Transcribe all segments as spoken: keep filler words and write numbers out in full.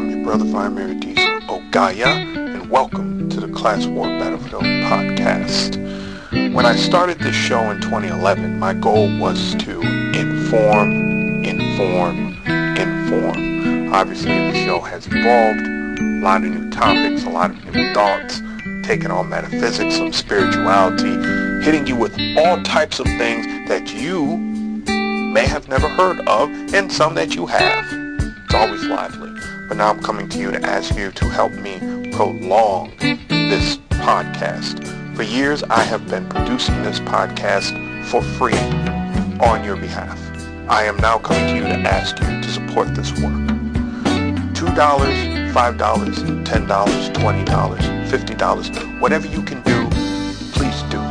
I'm your brother Vimeridis Ogaya, and welcome to the Class War Battlefield podcast. When I started this show in twenty eleven, my goal was to inform, inform, inform. Obviously, the show has evolved, a lot of new topics, a lot of new thoughts, taking on metaphysics, some spirituality, hitting you with all types of things that you may have never heard of, and some that you have. It's always lively. But now I'm coming to you to ask you to help me prolong this podcast. For years, I have been producing this podcast for free on your behalf. I am now coming to you to ask you to support this work. two dollars, five dollars, ten dollars, twenty dollars, fifty dollars, whatever you can do, please do.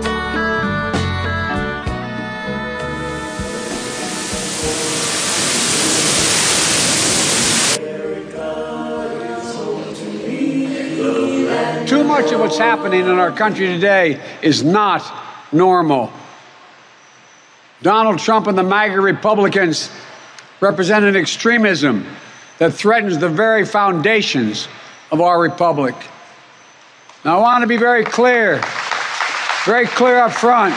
Too much of what's happening in our country today is not normal. Donald Trump and the MAGA Republicans represent an extremism that threatens the very foundations of our republic. Now, I want to be very clear, very clear up front.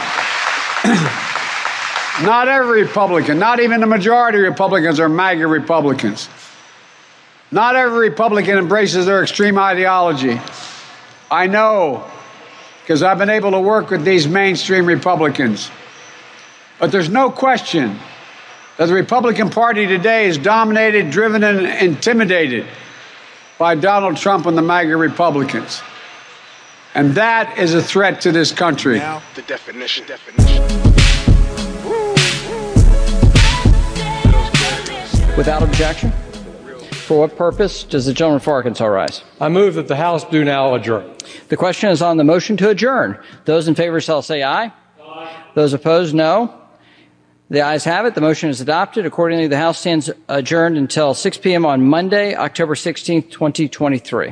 Not every Republican, not even the majority of Republicans are MAGA Republicans. Not every Republican embraces their extreme ideology. I know, because I've been able to work with these mainstream Republicans. But there's no question that the Republican Party today is dominated, driven, and intimidated by Donald Trump and the MAGA Republicans. And that is a threat to this country. Now, the definition, definition. Without objection. For what purpose does the gentleman for Arkansas rise? I move that the House do now adjourn. The question is on the motion to adjourn. Those in favor shall say aye. Aye. Those opposed, no. The ayes have it. The motion is adopted. Accordingly, the House stands adjourned until six p.m. on Monday, October sixteenth, twenty twenty-three.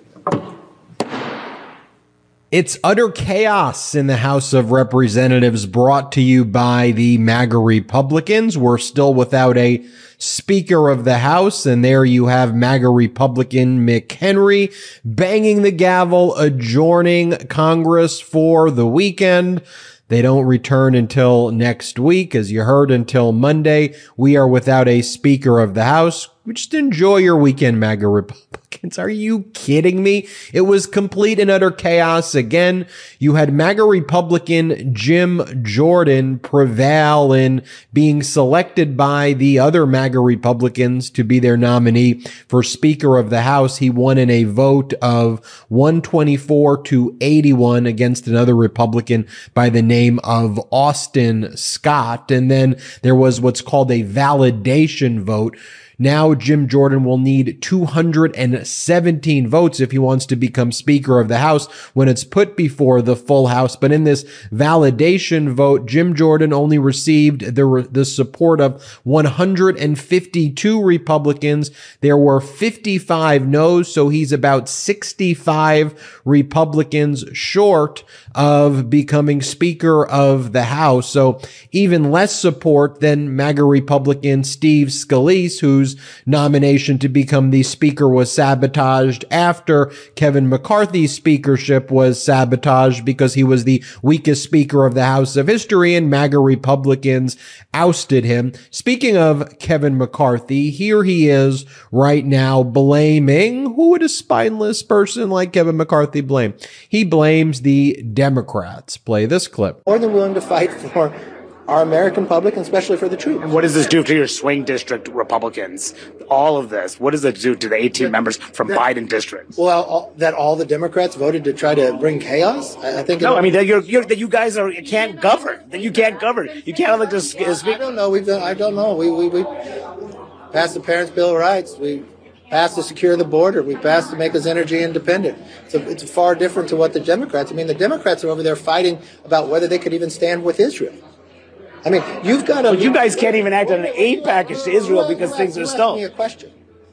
It's utter chaos in the House of Representatives, brought to you by the MAGA Republicans. We're still without a Speaker of the House, and there you have MAGA Republican McHenry banging the gavel, adjourning Congress for the weekend. They don't return until next week. As you heard, until Monday, we are without a Speaker of the House. Just enjoy your weekend, MAGA Republicans. Are you kidding me? It was complete and utter chaos again. You had MAGA Republican Jim Jordan prevail in being selected by the other MAGA Republicans to be their nominee for Speaker of the House. He won in a vote of one twenty-four to eighty-one against another Republican by the name of Austin Scott. And then there was what's called a validation vote. Now Jim Jordan will need two hundred seventeen votes if he wants to become Speaker of the House when it's put before the full House. But in this validation vote, Jim Jordan only received the, the support of one hundred fifty-two Republicans. There were fifty-five no's, so he's about sixty-five Republicans short of becoming Speaker of the House. So even less support than MAGA Republican Steve Scalise, who's nomination to become the Speaker was sabotaged after Kevin McCarthy's speakership was sabotaged because he was the weakest Speaker of the House of history, and MAGA Republicans ousted him. Speaking of Kevin McCarthy, here he is right now blaming, who would a spineless person like Kevin McCarthy blame? He blames the Democrats. Play this clip. More than willing to fight for our American public, and especially for the troops. And what does this do to your swing district Republicans? All of this. What does it do to the eighteen members from that, Biden districts? Well, all, that all the Democrats voted to try to bring chaos? I, I think. No, it, I mean, that, you're, you're, that you guys are, you can't govern. That you can't govern. You can't elect a speaker. I don't know. We've done, I don't know. We, we, we passed the Parents' Bill of Rights. We passed to secure the border. We passed to make us energy independent. It's, a, it's far different to what the Democrats. I mean, the Democrats are over there fighting about whether they could even stand with Israel. I mean, you've got to. But you guys can't even act on an aid package to Israel well, because things are stalled. Me a question.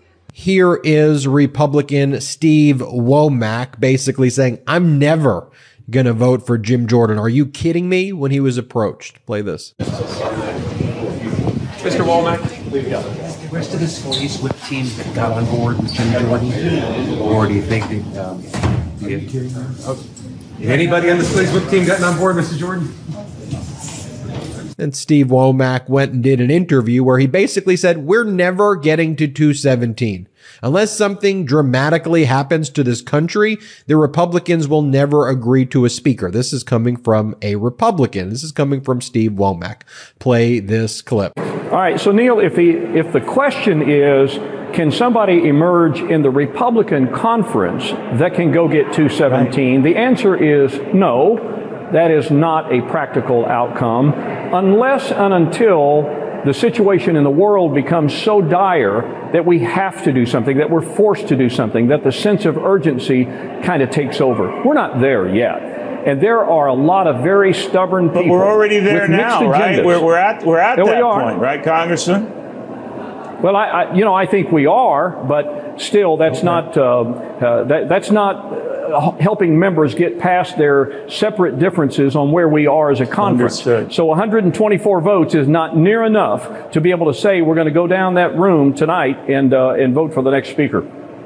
Here is Republican Steve Womack basically saying, I'm never going to vote for Jim Jordan. Are you kidding me? When he was approached. Play this. Mister Womack, please go. rest of the Scalise whip team that got on board with Jim Jordan? Or do you think that, um, you, oh, anybody on the Scalise whip team gotten on board, Mister Jordan? And Steve Womack went and did an interview where he basically said, we're never getting to two seventeen. Unless something dramatically happens to this country, the Republicans will never agree to a speaker. This is coming from a Republican. This is coming from Steve Womack. Play this clip. All right, so Neil, if the, if the question is, can somebody emerge in the Republican conference that can go get two seventeen? Right. The answer is no. That is not a practical outcome unless and until the situation in the world becomes so dire that we have to do something, that we're forced to do something, that the sense of urgency kind of takes over. We're not there yet. And there are a lot of very stubborn people. But we're already there with now, right? We're, we're at, we're at there that we are. point, right, Congressman? Well, I, I, you know, I think we are, but still, that's okay. not, uh, uh, that, that's not uh, helping members get past their separate differences on where we are as a conference. Understood. So one hundred twenty-four votes is not near enough to be able to say we're going to go down that room tonight and, uh, and vote for the next speaker.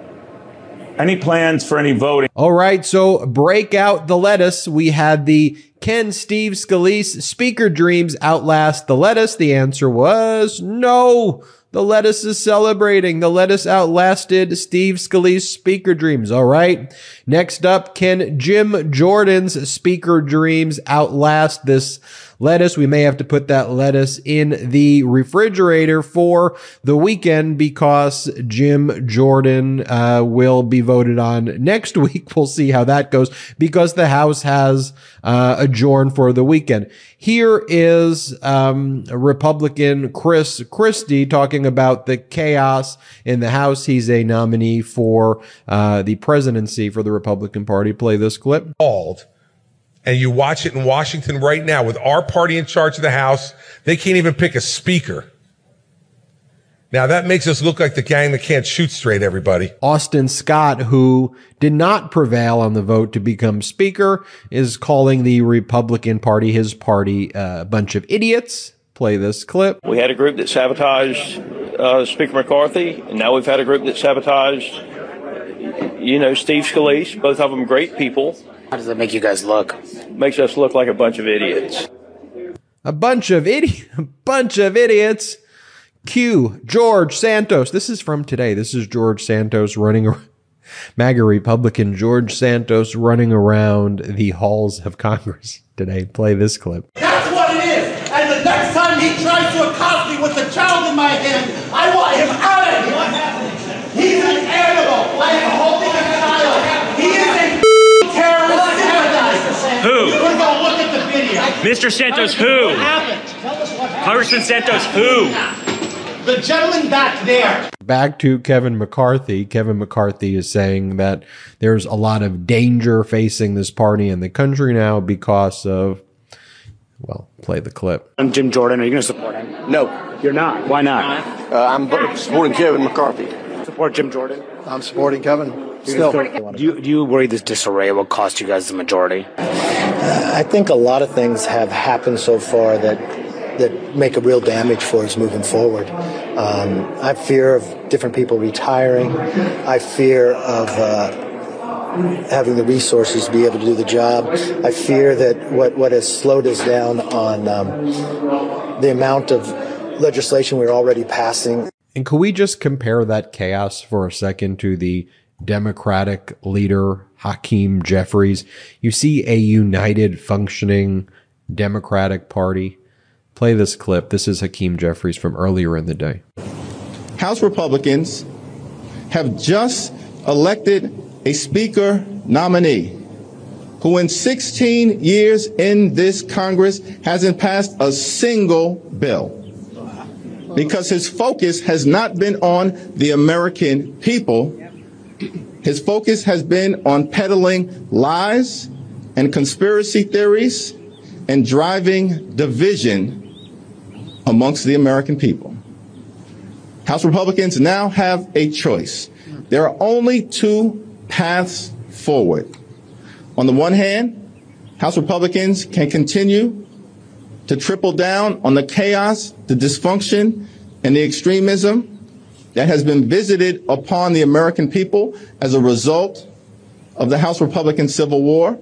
Any plans for any voting? All right, so break out the lettuce. We had the Can Steve Scalise speaker dreams outlast the lettuce? The answer was no. The lettuce is celebrating. The lettuce outlasted Steve Scalise speaker dreams. All right. Next up, can Jim Jordan's speaker dreams outlast this lettuce? We may have to put that lettuce in the refrigerator for the weekend because Jim Jordan uh, will be voted on next week. We'll see how that goes because the House has uh, adjourned for the weekend. Here is um, Republican Chris Christie talking about the chaos in the House. He's a nominee for uh, the presidency for the Republican Party. Play this clip. And you watch it in Washington right now with our party in charge of the House. They can't even pick a speaker. Now that makes us look like the gang that can't shoot straight, everybody. Austin Scott, who did not prevail on the vote to become speaker, is calling the Republican Party, his party, uh, a bunch of idiots. Play this clip. We had a group that sabotaged uh, Speaker McCarthy, and now we've had a group that sabotaged, you know, Steve Scalise. Both of them great people. How does that make you guys look? Makes us look like a bunch of idiots. A bunch of idiots. A bunch of idiots. Q. George Santos. This is from today. This is George Santos running around. MAGA Republican George Santos running around the halls of Congress today. Play this clip. That's what it is. And the next time he tries to accost me with a child in my hand, I want him out of here. He's an animal. I am holding a child. He is a terrorist sympathizer. Who? You can go look at the video. Mister Santos, who? What happened? Tell us what happened. Congressman Santos, who? The gentleman back there. Back to Kevin McCarthy. Kevin McCarthy is saying that there's a lot of danger facing this party in the country now because of, well, play the clip. I'm Jim Jordan. Are you going to support him? No, You're not. Why not? uh, I'm supporting Kevin McCarthy. Support Jim Jordan. I'm supporting Kevin. Still. Do you, do you worry this disarray will cost you guys the majority? Uh, I think a lot of things have happened so far that that make a real damage for us moving forward. Um, I fear of different people retiring. I fear of uh, having the resources to be able to do the job. I fear that what, what has slowed us down on um, the amount of legislation we're already passing. And could we just compare that chaos for a second to the Democratic leader, Hakeem Jeffries? You see a united, functioning Democratic Party. Play this clip. This is Hakeem Jeffries from earlier in the day. House Republicans have just elected a speaker nominee who in sixteen years in this Congress hasn't passed a single bill because his focus has not been on the American people. His focus has been on peddling lies and conspiracy theories and driving division amongst the American people. House Republicans now have a choice. There are only two paths forward. On the one hand, House Republicans can continue to triple down on the chaos, the dysfunction, and the extremism that has been visited upon the American people as a result of the House Republican Civil War.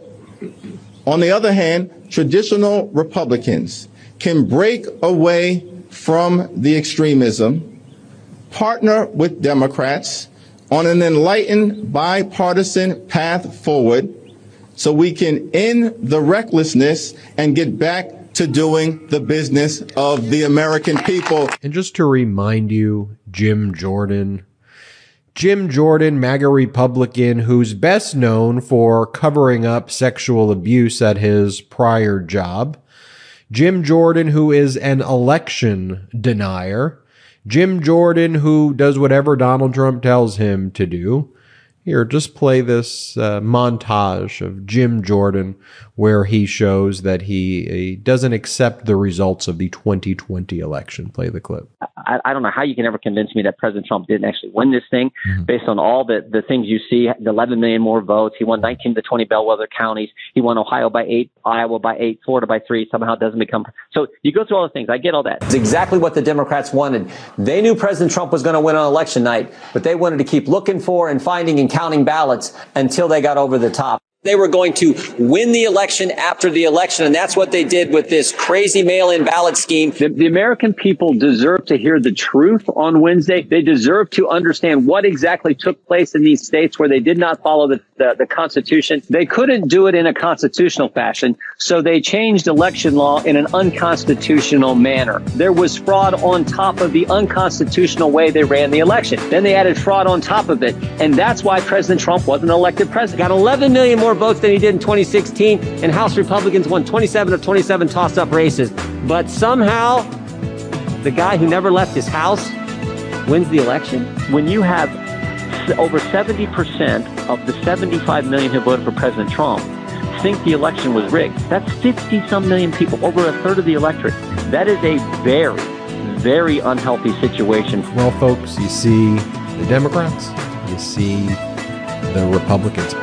On the other hand, traditional Republicans can break away from the extremism, partner with Democrats on an enlightened bipartisan path forward so we can end the recklessness and get back to doing the business of the American people. And just to remind you, Jim Jordan, Jim Jordan, MAGA Republican, who's best known for covering up sexual abuse at his prior job. Jim Jordan, who is an election denier. Jim Jordan, who does whatever Donald Trump tells him to do. Here, just play this uh, montage of Jim Jordan where he shows that he, he doesn't accept the results of the twenty twenty election. Play the clip. I, I don't know how you can ever convince me that President Trump didn't actually win this thing mm-hmm. based on all the, the things you see, the eleven million more votes. He won nineteen of the twenty bellwether counties. He won Ohio by eight, Iowa by eight, Florida by three. Somehow it doesn't become. So you go through all the things. I get all that. It's exactly what the Democrats wanted. They knew President Trump was going to win on election night, but they wanted to keep looking for and finding and counting ballots until they got over the top. They were going to win the election after the election, and that's what they did with this crazy mail-in ballot scheme. The, the American people deserve to hear the truth on Wednesday. They deserve to understand what exactly took place in these states where they did not follow the, the, the Constitution. They couldn't do it in a constitutional fashion, so they changed election law in an unconstitutional manner. There was fraud on top of the unconstitutional way they ran the election. Then they added fraud on top of it, and that's why President Trump wasn't elected president. Got eleven million more votes than he did in twenty sixteen, and House Republicans won twenty-seven of twenty-seven toss-up races. But somehow, the guy who never left his house wins the election. When you have over seventy percent of the seventy-five million who voted for President Trump think the election was rigged, that's fifty-some million people, over a third of the electorate. That is a very, very unhealthy situation. Well, folks, you see the Democrats, you see the Republicans.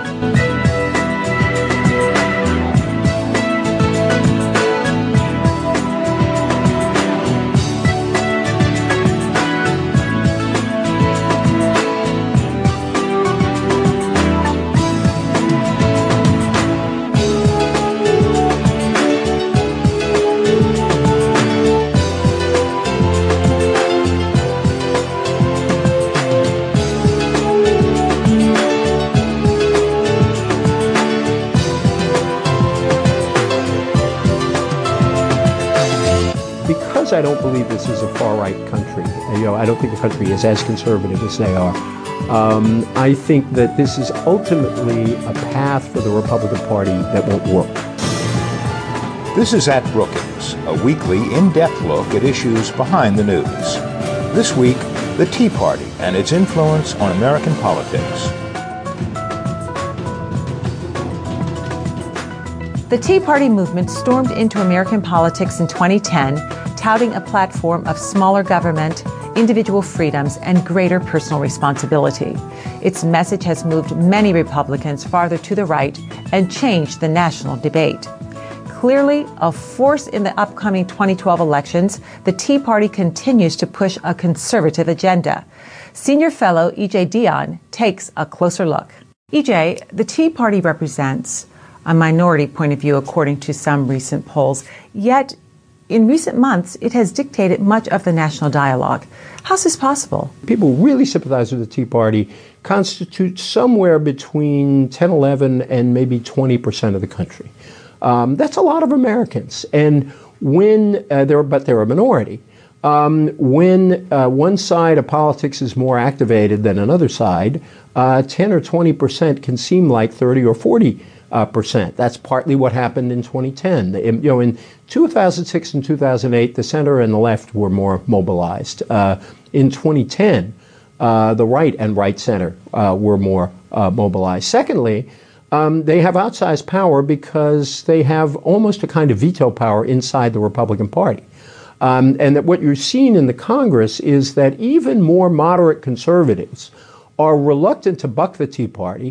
I don't believe this is a far-right country. You know, I don't think the country is as conservative as they are. Um, I think that this is ultimately a path for the Republican Party that won't work. This is At Brookings, a weekly in-depth look at issues behind the news. This week, the Tea Party and its influence on American politics. The Tea Party movement stormed into American politics in twenty ten, touting a platform of smaller government, individual freedoms, and greater personal responsibility. Its message has moved many Republicans farther to the right and changed the national debate. Clearly a force in the upcoming twenty twelve elections, the Tea Party continues to push a conservative agenda. Senior fellow E J Dionne takes a closer look. E J, the Tea Party represents a minority point of view according to some recent polls, yet in recent months, it has dictated much of the national dialogue. How's this possible? People who really sympathize with the Tea Party constitute somewhere between ten, eleven, and maybe twenty percent of the country. Um, that's a lot of Americans. And when uh, they're, but they're a minority. Um, when uh, one side of politics is more activated than another side, uh, ten or twenty percent can seem like thirty or forty Uh, percent. That's partly what happened in twenty ten. In, you know, in two thousand six and two thousand eight, the center and the left were more mobilized. Uh, in twenty ten, uh, the right and right center uh, were more uh, mobilized. Secondly, um, they have outsized power because they have almost a kind of veto power inside the Republican Party. Um, and that what you're seeing in the Congress is that even more moderate conservatives are reluctant to buck the Tea Party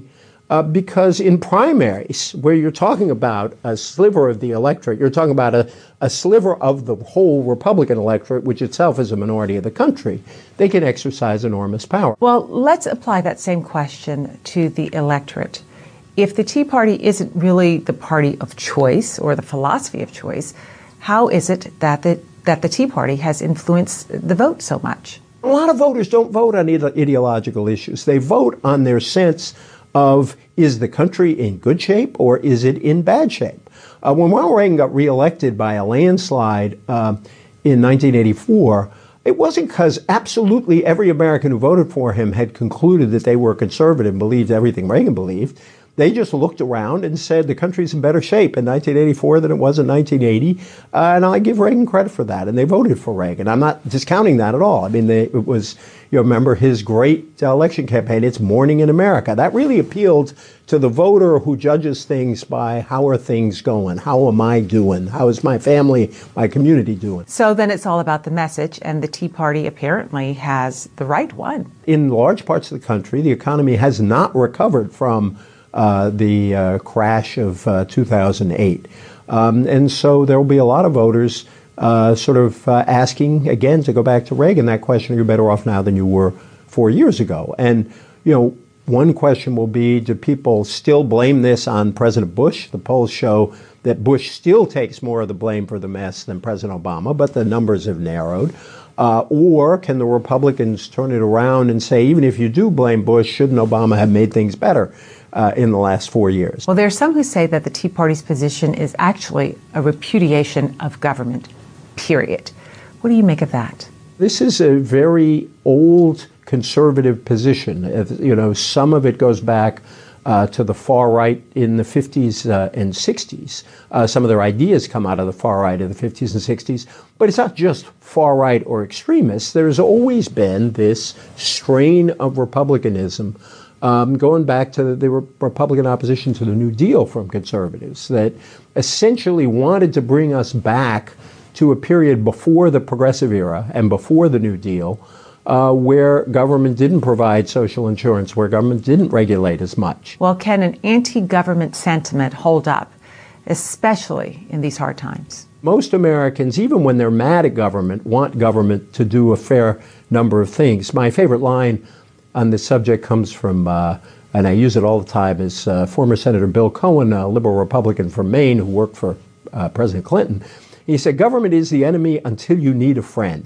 Uh, because in primaries, where you're talking about a sliver of the electorate, you're talking about a, a sliver of the whole Republican electorate, which itself is a minority of the country, they can exercise enormous power. Well, let's apply that same question to the electorate. If the Tea Party isn't really the party of choice or the philosophy of choice, how is it that the, that the Tea Party has influenced the vote so much? A lot of voters don't vote on ide- ideological issues. They vote on their sense of, is the country in good shape or is it in bad shape? Uh, when Ronald Reagan got reelected by a landslide uh, in nineteen eighty-four, it wasn't because absolutely every American who voted for him had concluded that they were conservative and believed everything Reagan believed. They just looked around and said the country's in better shape in nineteen eighty-four than it was in nineteen eighty, uh, and I give Reagan credit for that. And they voted for Reagan. I'm not discounting that at all. I mean, they, it was, you know, remember his great uh, election campaign, "It's Morning in America." That really appealed to the voter who judges things by how are things going, how am I doing, how is my family, my community doing. So then it's all about the message, and the Tea Party apparently has the right one. In large parts of the country, the economy has not recovered from Uh, the uh, crash of uh, two thousand eight. Um, and so there will be a lot of voters uh, sort of uh, asking, again, to go back to Reagan, that question, are you better off now than you were four years ago? And, you know, one question will be, do people still blame this on President Bush? The polls show that Bush still takes more of the blame for the mess than President Obama, but the numbers have narrowed. Uh, or can the Republicans turn it around and say, even if you do blame Bush, shouldn't Obama have made things better uh, in the last four years? Well, there are some who say that the Tea Party's position is actually a repudiation of government, period. What do you make of that? This is a very old conservative position. You know, some of it goes back Uh, to the far right in the fifties uh, and sixties. Uh, some of their ideas come out of the far right of the fifties and sixties. But it's not just far right or extremists. There's always been this strain of republicanism um, going back to the, the Republican opposition to the New Deal from conservatives that essentially wanted to bring us back to a period before the Progressive era and before the New Deal, Uh, where government didn't provide social insurance, where government didn't regulate as much. Well, can an anti-government sentiment hold up, especially in these hard times? Most Americans, even when they're mad at government, want government to do a fair number of things. My favorite line on this subject comes from, uh, and I use it all the time, is uh, former Senator Bill Cohen, a liberal Republican from Maine who worked for uh, President Clinton. He said, government is the enemy until you need a friend.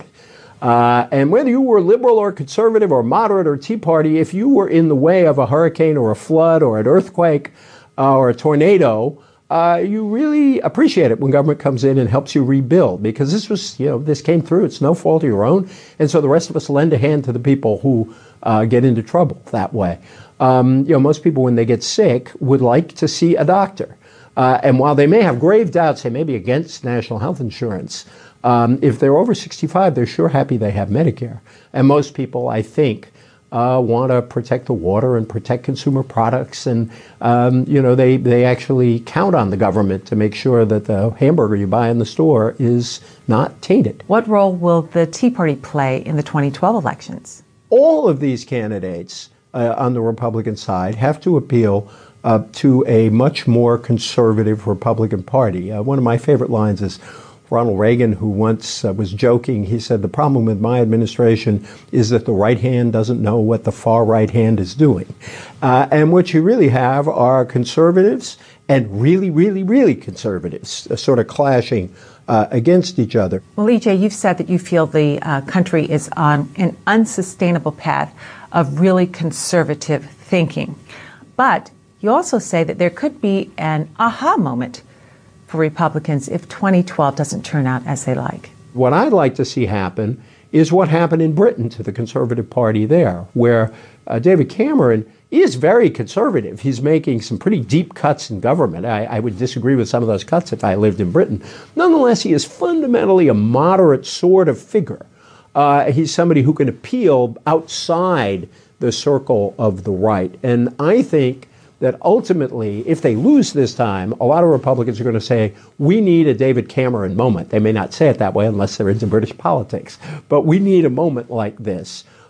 Uh, and whether you were liberal or conservative or moderate or Tea Party, if you were in the way of a hurricane or a flood or an earthquake uh, or a tornado, uh, you really appreciate it when government comes in and helps you rebuild, because this was, you know, this came through. It's no fault of your own. And so the rest of us lend a hand to the people who uh, get into trouble that way. Um, you know, most people, when they get sick, would like to see a doctor. Uh, and while they may have grave doubts, they may be against national health insurance, Um, if they're over sixty-five, they're sure happy they have Medicare. And most people, I think, uh, want to protect the water and protect consumer products. And, um, you know, they, they actually count on the government to make sure that the hamburger you buy in the store is not tainted. What role will the Tea Party play in the twenty twelve elections? All of these candidates uh, on the Republican side have to appeal uh, to a much more conservative Republican Party. Uh, one of my favorite lines is Ronald Reagan, who once uh, was joking, he said, the problem with my administration is that the right hand doesn't know what the far right hand is doing. Uh, and what you really have are conservatives and really, really, really conservatives uh, sort of clashing uh, against each other. Well, E J, you've said that you feel the uh, country is on an unsustainable path of really conservative thinking. But you also say that there could be an aha moment for Republicans if twenty twelve doesn't turn out as they like. What I'd like to see happen is what happened in Britain to the Conservative Party there, where uh, David Cameron is very conservative. He's making some pretty deep cuts in government. I, I would disagree with some of those cuts if I lived in Britain. Nonetheless, he is fundamentally a moderate sort of figure. Uh, he's somebody who can appeal outside the circle of the right. And I think that ultimately, if they lose this time, a lot of Republicans are going to say, we need a David Cameron moment. They may not say it that way unless they're into British politics. But we need a moment like this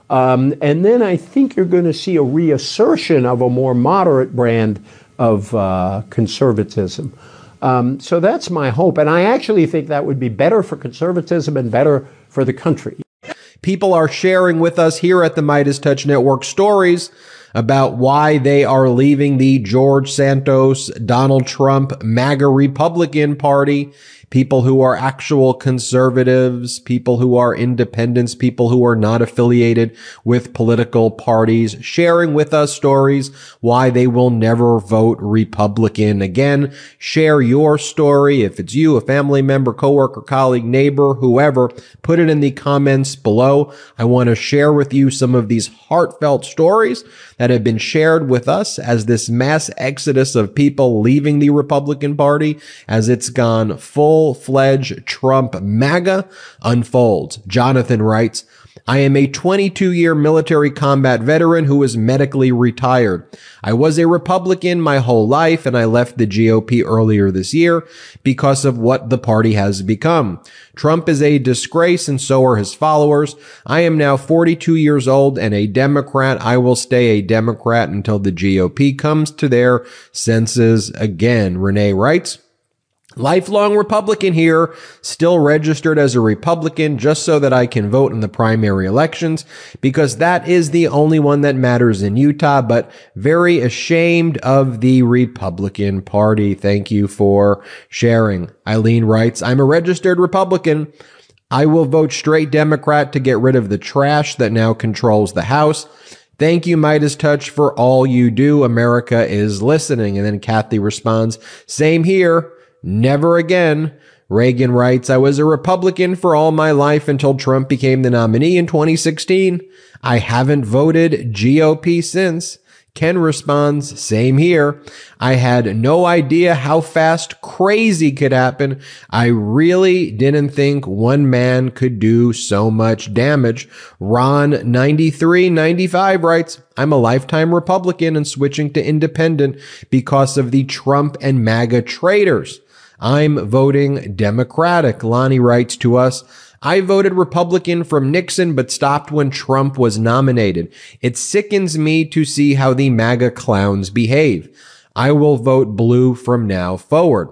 Um, and then I think you're going to see a reassertion of a more moderate brand of uh, conservatism. Um, so that's my hope. And I actually think that would be better for conservatism and better for the country. People are sharing with us here at the Midas Touch Network stories about why they are leaving the George Santos, Donald Trump, MAGA Republican Party. People who are actual conservatives, people who are independents, people who are not affiliated with political parties, sharing with us stories why they will never vote Republican again. Share your story. If it's you, a family member, coworker, colleague, neighbor, whoever, put it in the comments below. I want to share with you some of these heartfelt stories that have been shared with us as this mass exodus of people leaving the Republican Party, as it's gone full-fledged Trump MAGA, unfolds. Jonathan writes, I am a twenty-two year military combat veteran who is medically retired. I was a Republican my whole life, and I left the G O P earlier this year because of what the party has become. Trump is a disgrace, and so are his followers. I am now forty-two years old and a Democrat. I will stay a Democrat until the G O P comes to their senses again. Renee writes, lifelong Republican here, still registered as a Republican just so that I can vote in the primary elections because that is the only one that matters in Utah, but very ashamed of the Republican Party. Thank you for sharing. Eileen writes, I'm a registered Republican. I will vote straight Democrat to get rid of the trash that now controls the House. Thank you, Midas Touch, for all you do. America is listening. And then Kathy responds, same here. Never again. Reagan writes, I was a Republican for all my life until Trump became the nominee in twenty sixteen. I haven't voted G O P since. Ken responds, same here. I had no idea how fast crazy could happen. I really didn't think one man could do so much damage. Ron ninety-three ninety-five writes, I'm a lifetime Republican and switching to independent because of the Trump and MAGA traitors. I'm voting Democratic. Lonnie writes to us, I voted Republican from Nixon, but stopped when Trump was nominated. It sickens me to see how the MAGA clowns behave. I will vote blue from now forward.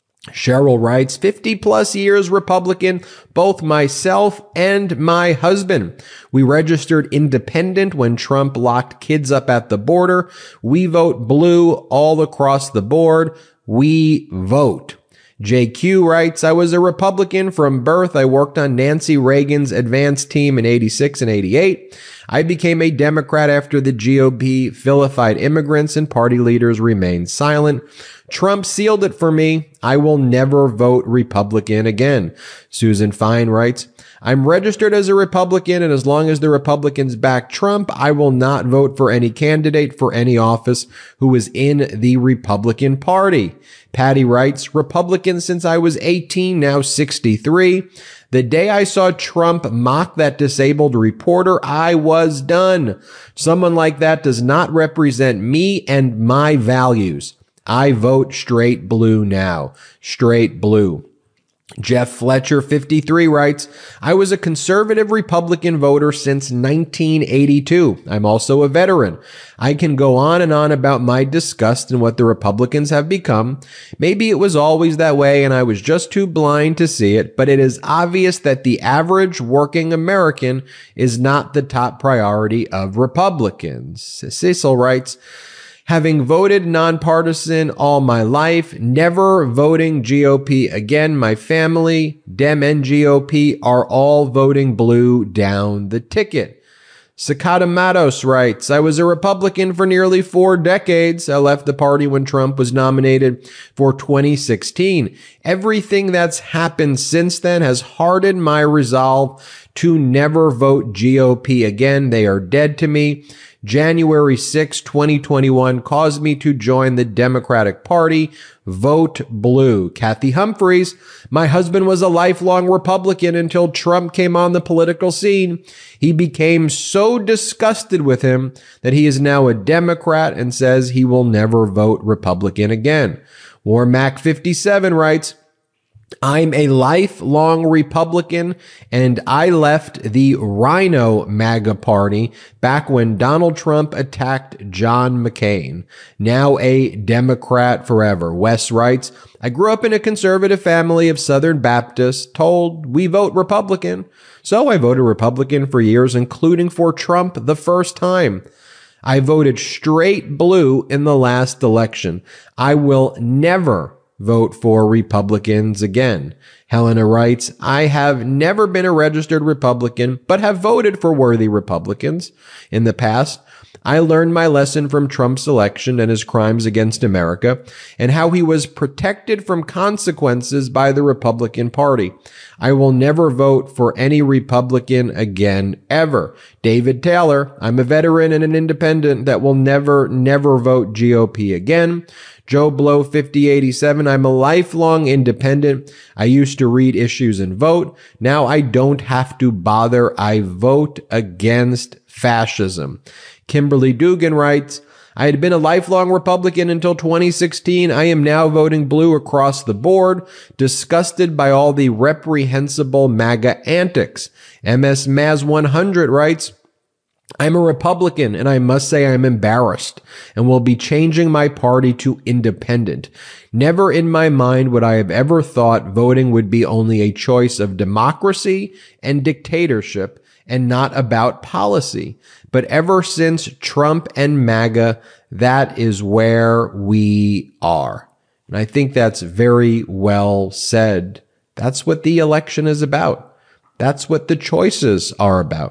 Cheryl writes, fifty plus years Republican, both myself and my husband. We registered independent when Trump locked kids up at the border. We vote blue all across the board. We vote. J Q writes, I was a Republican from birth. I worked on Nancy Reagan's advance team in eighty-six and eighty-eight. I became a Democrat after the G O P vilified immigrants and party leaders remained silent. Trump sealed it for me. I will never vote Republican again. Susan Fine writes, I'm registered as a Republican, and as long as the Republicans back Trump, I will not vote for any candidate for any office who is in the Republican Party. Patty writes, Republican since I was eighteen, now sixty-three. The day I saw Trump mock that disabled reporter, I was done. Someone like that does not represent me and my values. I vote straight blue now. Straight blue. Jeff Fletcher, fifty-three, writes, I was a conservative Republican voter since nineteen eighty-two. I'm also a veteran. I can go on and on about my disgust in what the Republicans have become. Maybe it was always that way and I was just too blind to see it, but it is obvious that the average working American is not the top priority of Republicans. Cecil writes, having voted nonpartisan all my life, never voting G O P again, my family, Dem and G O P are all voting blue down the ticket. Sakata Matos writes, I was a Republican for nearly four decades. I left the party when Trump was nominated for twenty sixteen. Everything that's happened since then has hardened my resolve to never vote G O P again. They are dead to me. January sixth, twenty twenty-one caused me to join the Democratic Party. Vote blue. Kathy Humphreys, my husband was a lifelong Republican until Trump came on the political scene. He became so disgusted with him that he is now a Democrat and says he will never vote Republican again. War Mac fifty-seven writes, I'm a lifelong Republican, and I left the Rhino MAGA party back when Donald Trump attacked John McCain. Now a Democrat forever. Wes writes, I grew up in a conservative family of Southern Baptists, told we vote Republican. So I voted Republican for years, including for Trump the first time. I voted straight blue in the last election. I will never vote for Republicans again. Helena writes, I have never been a registered Republican, but have voted for worthy Republicans in the past. I learned my lesson from Trump's election and his crimes against America, and how he was protected from consequences by the Republican Party. I will never vote for any Republican again, ever. David Taylor, I'm a veteran and an independent that will never, never vote G O P again. Joe Blow fifty eighty-seven, I'm a lifelong independent. I used to read issues and vote. Now I don't have to bother. I vote against fascism. Kimberly Dugan writes, I had been a lifelong Republican until twenty sixteen. I am now voting blue across the board, disgusted by all the reprehensible MAGA antics. M S Maz one hundred writes, I'm a Republican, and I must say I'm embarrassed and will be changing my party to independent. Never in my mind would I have ever thought voting would be only a choice of democracy and dictatorship and not about policy. But ever since Trump and MAGA, that is where we are. And I think that's very well said. That's what the election is about. That's what the choices are about.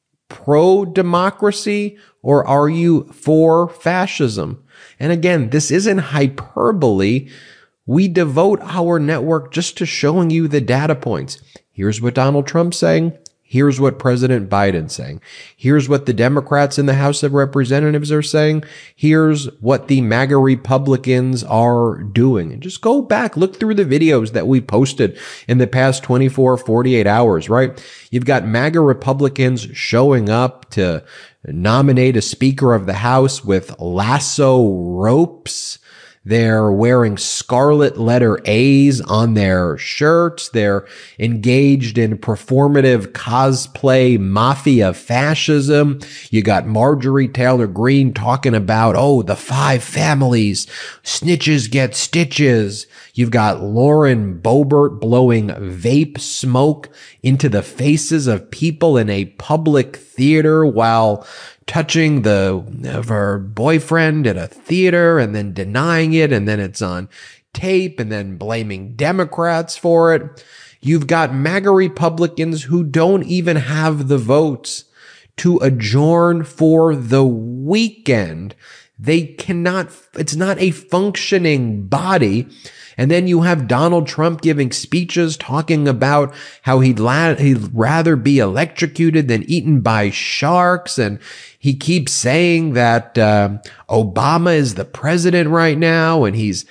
Pro-democracy, or are you for fascism? And again, this isn't hyperbole. We devote our network just to showing you the data points. Here's what Donald Trump's saying. Here's what President Biden's saying. Here's what the Democrats in the House of Representatives are saying. Here's what the MAGA Republicans are doing. And just go back, look through the videos that we posted in the past twenty-four, forty-eight hours, right? You've got MAGA Republicans showing up to nominate a Speaker of the House with lasso ropes. They're wearing scarlet letter A's on their shirts. They're engaged in performative cosplay mafia fascism. You got Marjorie Taylor Greene talking about, oh, the five families, snitches get stitches. You've got Lauren Boebert blowing vape smoke into the faces of people in a public theater while touching the of her boyfriend at a theater and then denying it, and then it's on tape, and then blaming Democrats for it. You've got MAGA Republicans who don't even have the votes to adjourn for the weekend. They cannot, it's not a functioning body. And then you have Donald Trump giving speeches talking about how he'd, la- he'd rather be electrocuted than eaten by sharks. And he keeps saying that uh, Obama is the president right now, and he's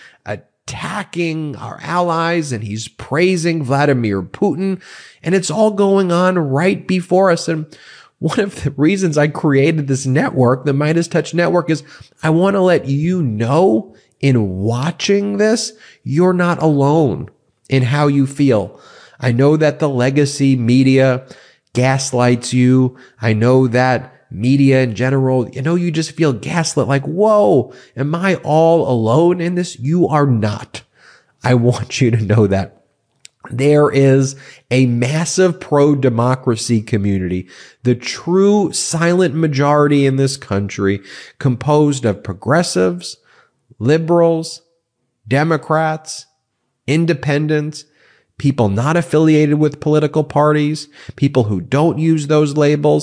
attacking our allies, and he's praising Vladimir Putin. And it's all going on right before us. And one of the reasons I created this network, the Midas Touch Network, is I want to let you know in watching this, you're not alone in how you feel. I know that the legacy media gaslights you. I know that media in general, you know, you just feel gaslit, like, whoa, am I all alone in this? You are not. I want you to know that. There is a massive pro-democracy community, the true silent majority in this country, composed of progressives, liberals, Democrats, independents, people not affiliated with political parties, people who don't use those labels,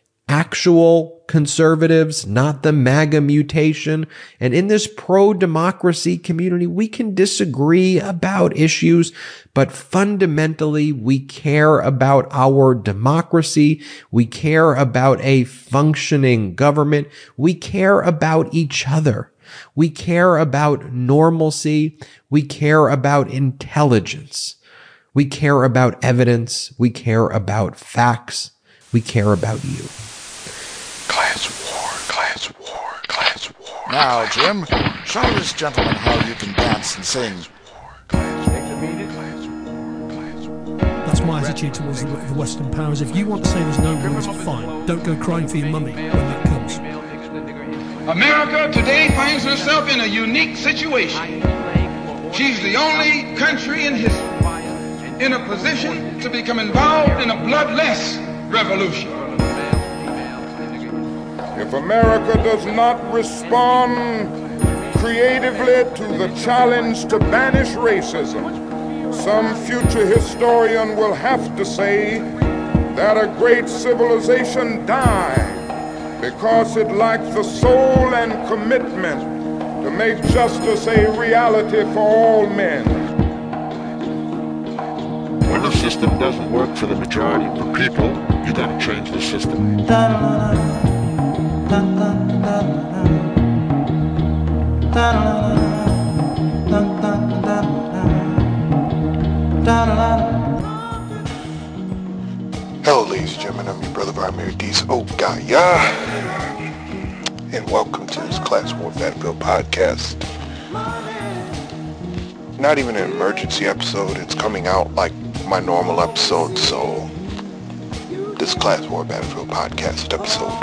actual conservatives, not the MAGA mutation. And in this pro-democracy community, we can disagree about issues, but fundamentally, we care about our democracy. We care about a functioning government. We care about each other. We care about normalcy. We care about intelligence. We care about evidence. We care about facts. We care about you. Class war, class war, class war. Now, Jim, show this gentleman how you can dance and sing. attitude towards the, the Western powers. If you want to say there's no rules, fine. Don't go crying for your mummy when that comes. America today finds herself in a unique situation. She's the only country in history in a position to become involved in a bloodless revolution. If America does not respond creatively to the challenge to banish racism, some future historian will have to say that a great civilization died because it lacked the soul and commitment to make justice a reality for all men. When the system doesn't work for the majority of the people, you gotta change the system. Hello, ladies and gentlemen, I'm your brother Vladimir Ogaya, and welcome to this Class War Battlefield podcast. Not even an emergency episode, it's coming out like my normal episode, so this Class War Battlefield podcast episode.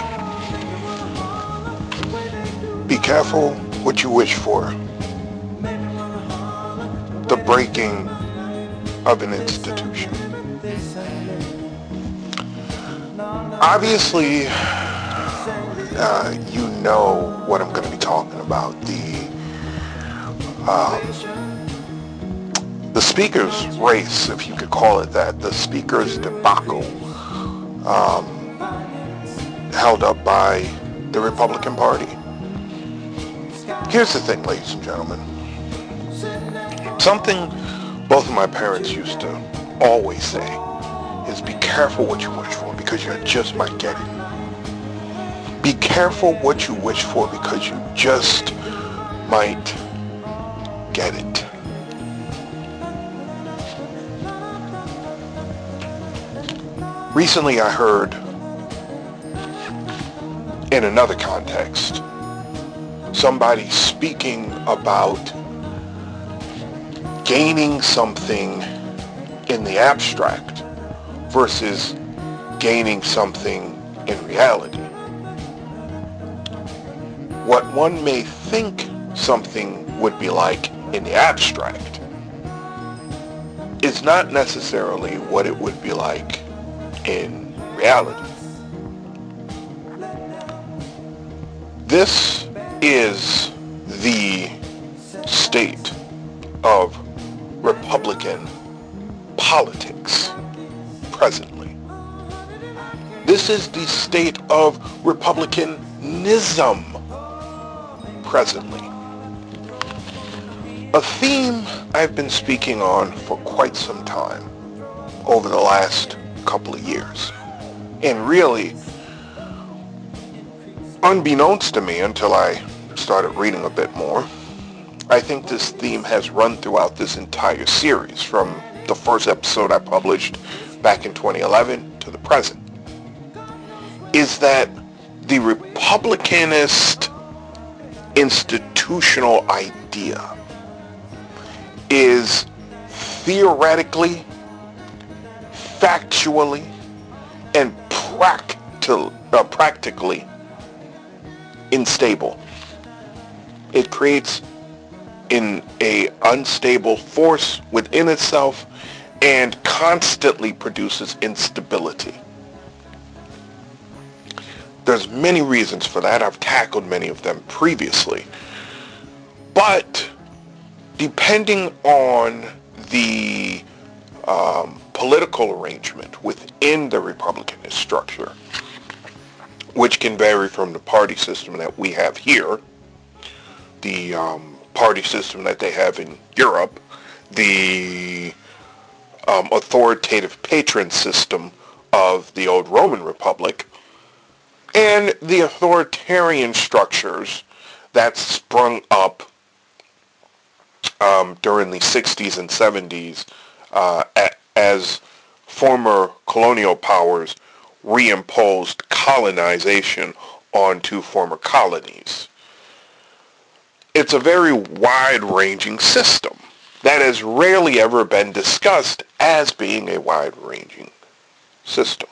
Be careful what you wish for. The breaking of an institution. Obviously, uh, you know what I'm going to be talking about. The um, the speaker's race, if you could call it that. The speaker's debacle um, held up by the Republican Party. Here's the thing, ladies and gentlemen. Something both of my parents used to always say is be careful what you wish for because you just might get it. Be careful what you wish for because you just might get it. Recently I heard in another context somebody speaking about gaining something in the abstract versus gaining something in reality. What one may think something would be like in the abstract is not necessarily what it would be like in reality. This is the state of Republican politics presently. This is the state of Republicanism presently. A theme I've been speaking on for quite some time over the last couple of years. And really, unbeknownst to me until I started reading a bit more, I think this theme has run throughout this entire series from the first episode I published back in twenty eleven to the present, is that the Republicanist institutional idea is theoretically, factually, and practi- uh, practically unstable. It creates in a unstable force within itself and constantly produces instability. There's many reasons for that. I've tackled many of them previously. But depending on the um, political arrangement within the Republican structure, which can vary from the party system that we have here, the um, party system that they have in Europe, the um, authoritative patron system of the old Roman Republic, and the authoritarian structures that sprung up um, during the sixties and seventies uh, as former colonial powers reimposed colonization onto former colonies. It's a very wide-ranging system that has rarely ever been discussed as being a wide-ranging system.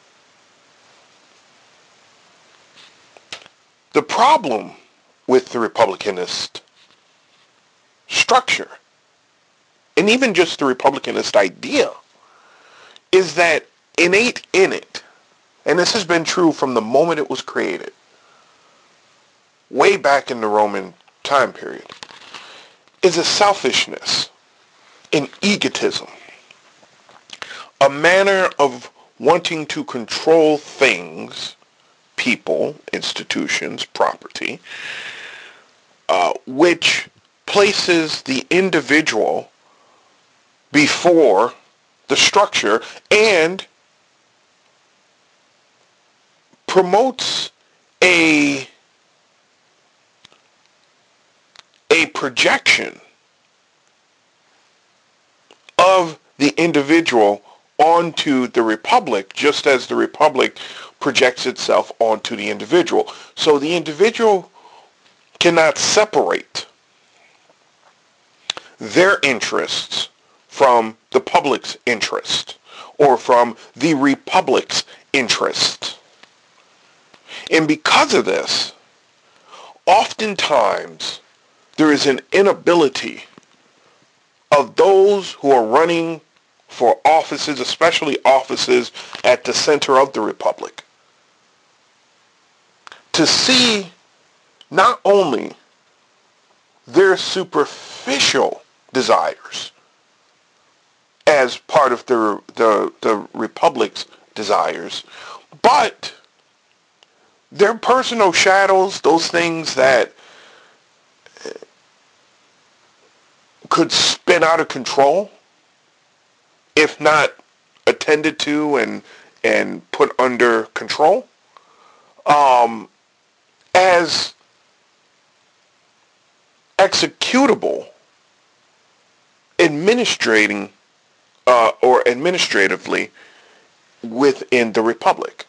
The problem with the Republicanist structure, and even just the Republicanist idea, is that innate in it, and this has been true from the moment it was created, way back in the Roman time period, is a selfishness, an egotism, a manner of wanting to control things, people, institutions, property, uh, which places the individual before the structure and promotes a a projection of the individual onto the republic, just as the republic projects itself onto the individual. So the individual cannot separate their interests from the public's interest or from the republic's interest. And because of this, oftentimes there is an inability of those who are running for offices, especially offices at the center of the republic, to see not only their superficial desires as part of the, the, the republic's desires, but their personal shadows, those things that could spin out of control if not attended to and and put under control, um, as executable administrating uh, or administratively within the republic.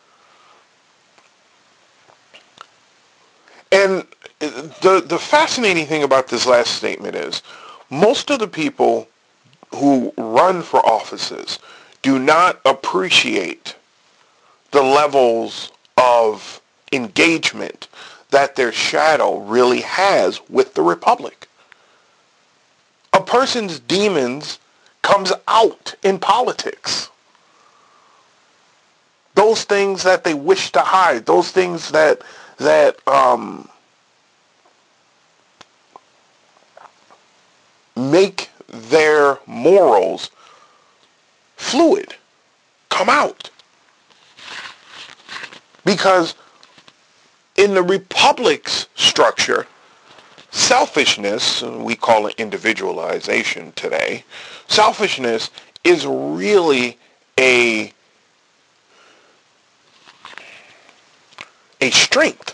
And the the fascinating thing about this last statement is most of the people who run for offices do not appreciate the levels of engagement that their shadow really has with the republic. A person's demons comes out in politics. Those things that they wish to hide, those things that that um, make their morals fluid, come out. Because in the republic's structure, selfishness, we call it individualization today, selfishness is really a a strength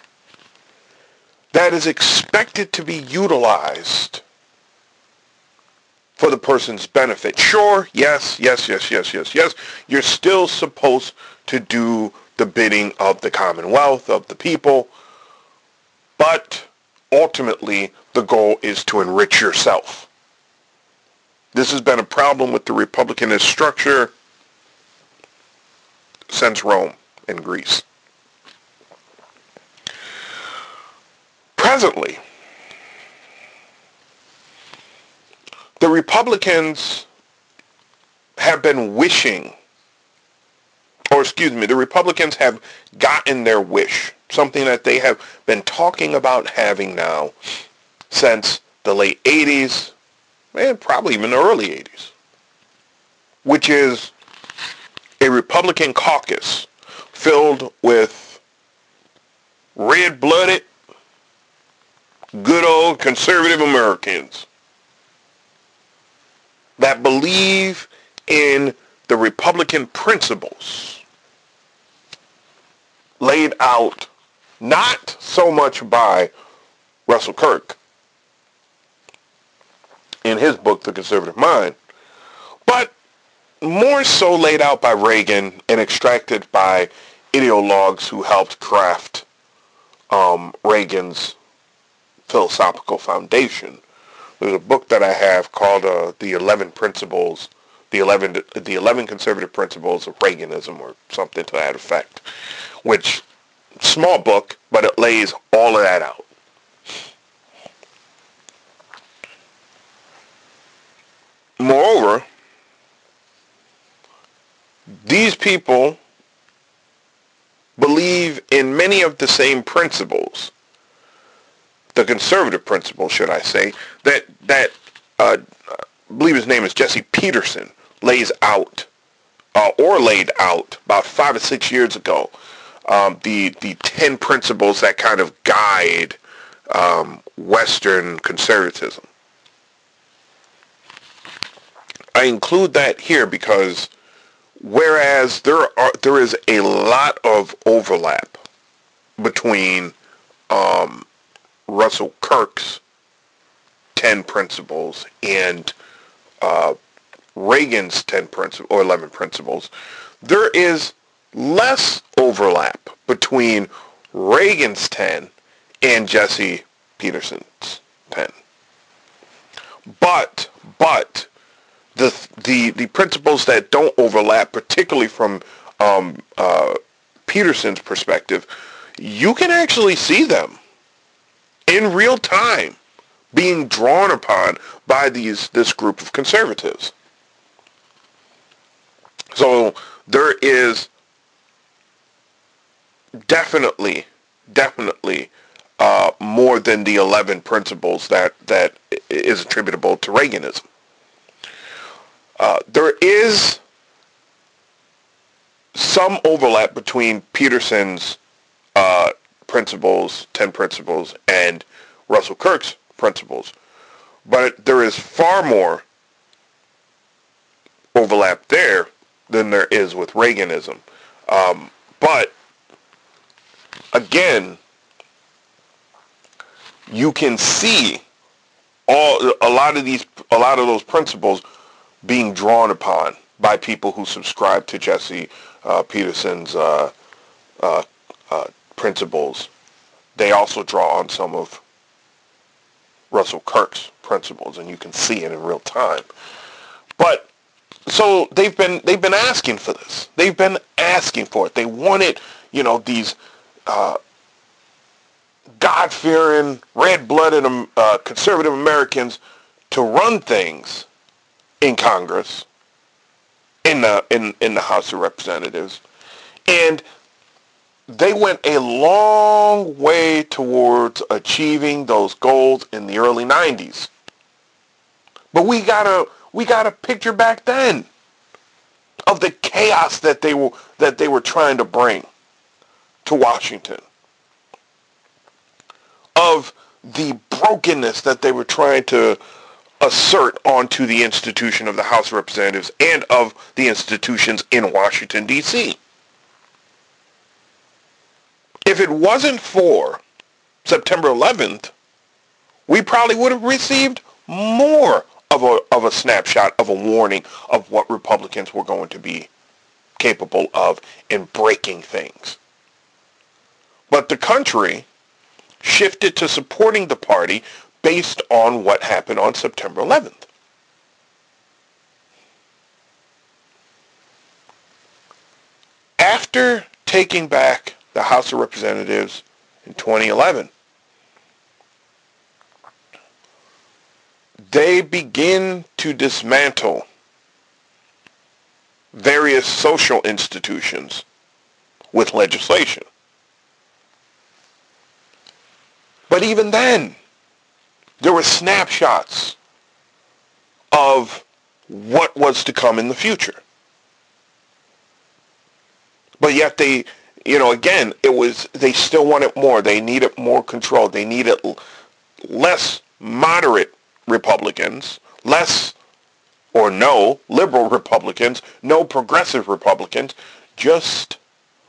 that is expected to be utilized for the person's benefit. Sure, yes, yes, yes, yes, yes, yes. You're still supposed to do the bidding of the commonwealth, of the people, but ultimately the goal is to enrich yourself. This has been a problem with the republicanist structure since Rome and Greece. Presently, the Republicans have been wishing, or excuse me, the Republicans have gotten their wish, something that they have been talking about having now since the late eighties, and probably even the early eighties, which is a Republican caucus filled with red-blooded, good old conservative Americans that believe in the Republican principles laid out not so much by Russell Kirk in his book, The Conservative Mind, but more so laid out by Reagan and extracted by ideologues who helped craft um, Reagan's philosophical foundation there's a book that I have called uh, The eleven Principles, the eleven, the eleven Conservative Principles of Reaganism, or something to that effect, which, small book, but it lays all of that out. Moreover, these people believe in many of the same principles, the conservative principles, should I say, that, that uh, I believe his name is Jesse Peterson, lays out, uh, or laid out about five or six years ago, um, the, the ten principles that kind of guide um, Western conservatism. I include that here because whereas there are there is a lot of overlap between um, Russell Kirk's ten principles and uh, Reagan's ten principles or eleven principles, there is less overlap between Reagan's ten and Jesse Peterson's ten. But but The, the the principles that don't overlap, particularly from um, uh, Peterson's perspective, you can actually see them in real time being drawn upon by these this group of conservatives. So there is definitely, definitely uh, more than the eleven principles that, that is attributable to Reaganism. Uh, there is some overlap between Peterson's uh, principles, ten principles, and Russell Kirk's principles, but there is far more overlap there than there is with Reaganism. Um, but again, you can see all a lot of these, a lot of those principles being drawn upon by people who subscribe to Jesse uh, Peterson's uh, uh, uh, principles. They also draw on some of Russell Kirk's principles, and you can see it in real time. But so they've been they've been asking for this. They've been asking for it. They wanted, you know, these uh, God-fearing, red-blooded uh, conservative Americans to run things in Congress, in the in, in the House of Representatives, and they went a long way towards achieving those goals in the early nineties. But we got a we got a picture back then of the chaos that they were that they were trying to bring to Washington, of the brokenness that they were trying to assert onto the institution of the House of Representatives and of the institutions in Washington, D C If it wasn't for September eleventh, we probably would have received more of a of a snapshot, of a warning of what Republicans were going to be capable of in breaking things. But the country shifted to supporting the party based on what happened on September eleventh. After taking back the House of Representatives in twenty eleven, they begin to dismantle various social institutions with legislation. But even then, there were snapshots of what was to come in the future. But yet they, you know, again, it was, they still wanted more. They needed more control. They needed less moderate Republicans, less or no liberal Republicans, no progressive Republicans, just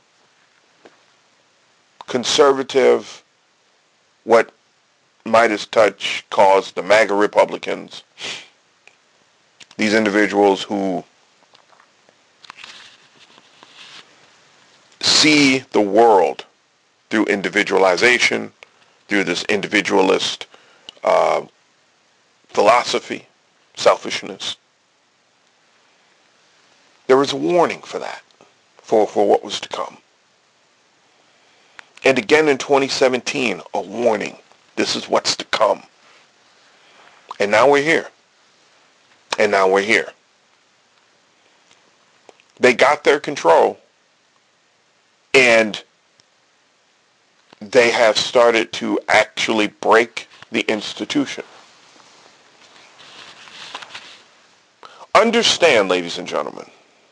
conservative, what Midas Touch calls the MAGA Republicans. These individuals who see the world through individualization, through this individualist uh, philosophy, selfishness. There was a warning for that, for, for what was to come. And again in twenty seventeen, a warning. This is what's to come. And now we're here. And now we're here. They got their control, and they have started to actually break the institution. Understand, ladies and gentlemen,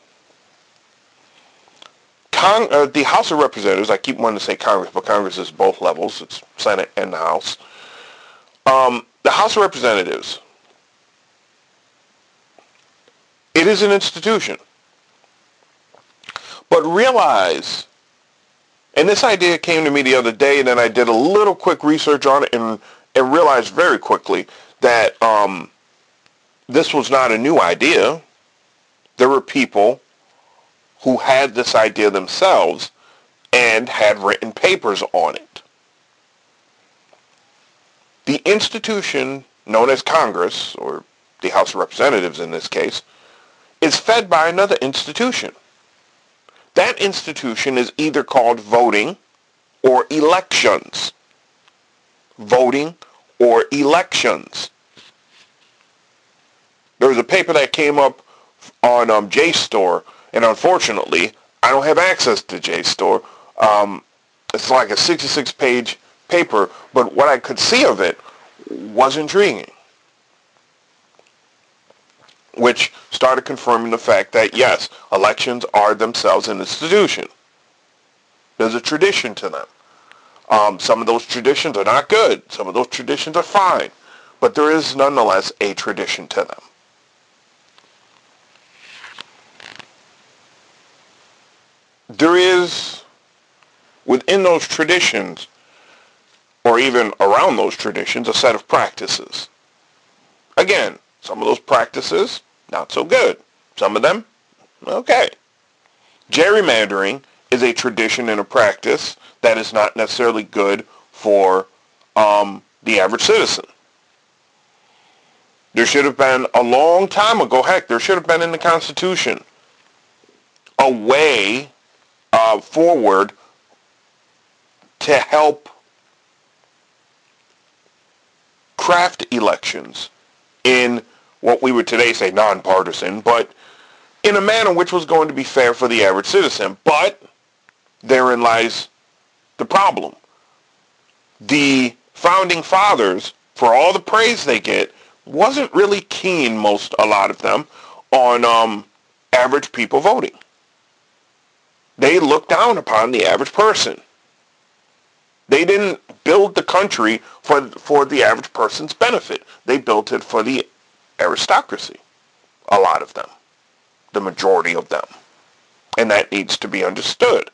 Cong- uh, the House of Representatives, I keep wanting to say Congress, but Congress is both levels. It's Senate and the House. Um, the House of Representatives, it is an institution. But realize, and this idea came to me the other day, and then I did a little quick research on it and, and realized very quickly that um, this was not a new idea. There were people who had this idea themselves and had written papers on it. The institution known as Congress, or the House of Representatives in this case, is fed by another institution. That institution is either called voting or elections. Voting or elections. There was a paper that came up on um, JSTOR, and unfortunately, I don't have access to JSTOR. Um, it's like a sixty-six page paper, but what I could see of it was intriguing, which started confirming the fact that, yes, elections are themselves an institution. There's a tradition to them. Um, some of those traditions are not good. Some of those traditions are fine. But there is nonetheless a tradition to them. There is, within those traditions, or even around those traditions, a set of practices. Again, some of those practices, not so good. Some of them, okay. Gerrymandering is a tradition and a practice that is not necessarily good for um, the average citizen. There should have been, a long time ago, heck, there should have been in the Constitution a way uh, forward to help craft elections in what we would today say nonpartisan, but in a manner which was going to be fair for the average citizen. But therein lies the problem. The founding fathers, for all the praise they get, wasn't really keen, most, a lot of them, on um, average people voting. They looked down upon the average person. They didn't build the country for, for the average person's benefit. They built it for the aristocracy, a lot of them, the majority of them. And that needs to be understood.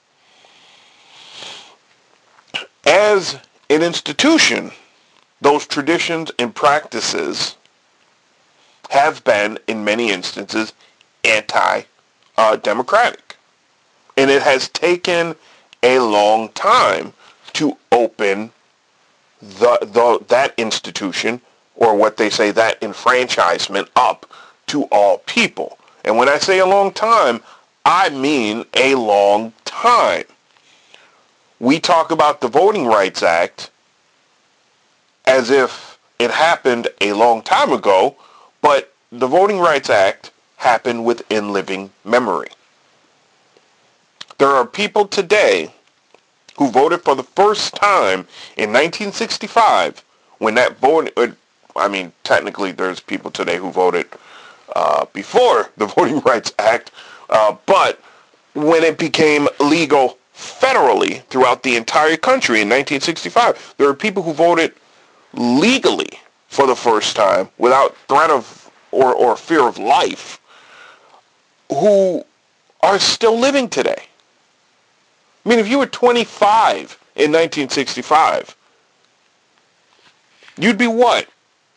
As an institution, those traditions and practices have been, in many instances, anti-democratic. And it has taken a long time to open the, the that institution, or what they say, that enfranchisement, up to all people. And when I say a long time, I mean a long time. We talk about the Voting Rights Act as if it happened a long time ago, but the Voting Rights Act happened within living memory. There are people today who voted for the first time in nineteen sixty-five, when that vote, I mean, technically there's people today who voted uh, before the Voting Rights Act, uh, but when it became legal federally throughout the entire country in nineteen sixty-five, there are people who voted legally for the first time without threat of or, or fear of life, who are still living today. I mean, if you were twenty-five in nineteen sixty-five, you'd be what?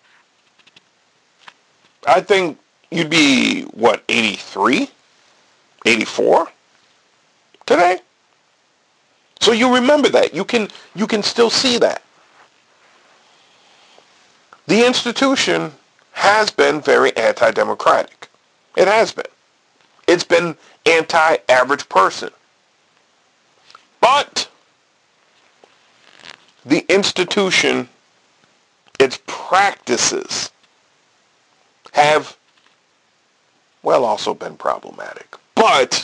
I think you'd be, what, eighty-three? eighty-four? Today? So you remember that. You can, you can still see that. the institution has been very anti-democratic. It has been. It's been anti-average person. But the institution, its practices, have, well, also been problematic. But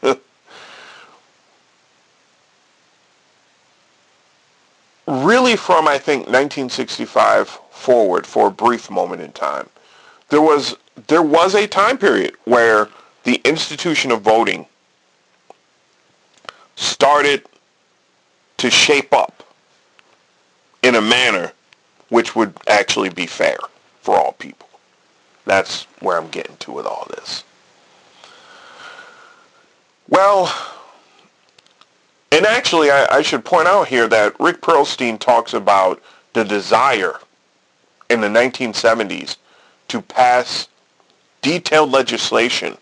really from, I think, nineteen sixty-five forward, for a brief moment in time, there was there was a time period where the institution of voting started to shape up in a manner which would actually be fair for all people. That's where I'm getting to with all this. Well, and actually I, I should point out here that Rick Perlstein talks about the desire in the nineteen seventies to pass detailed legislation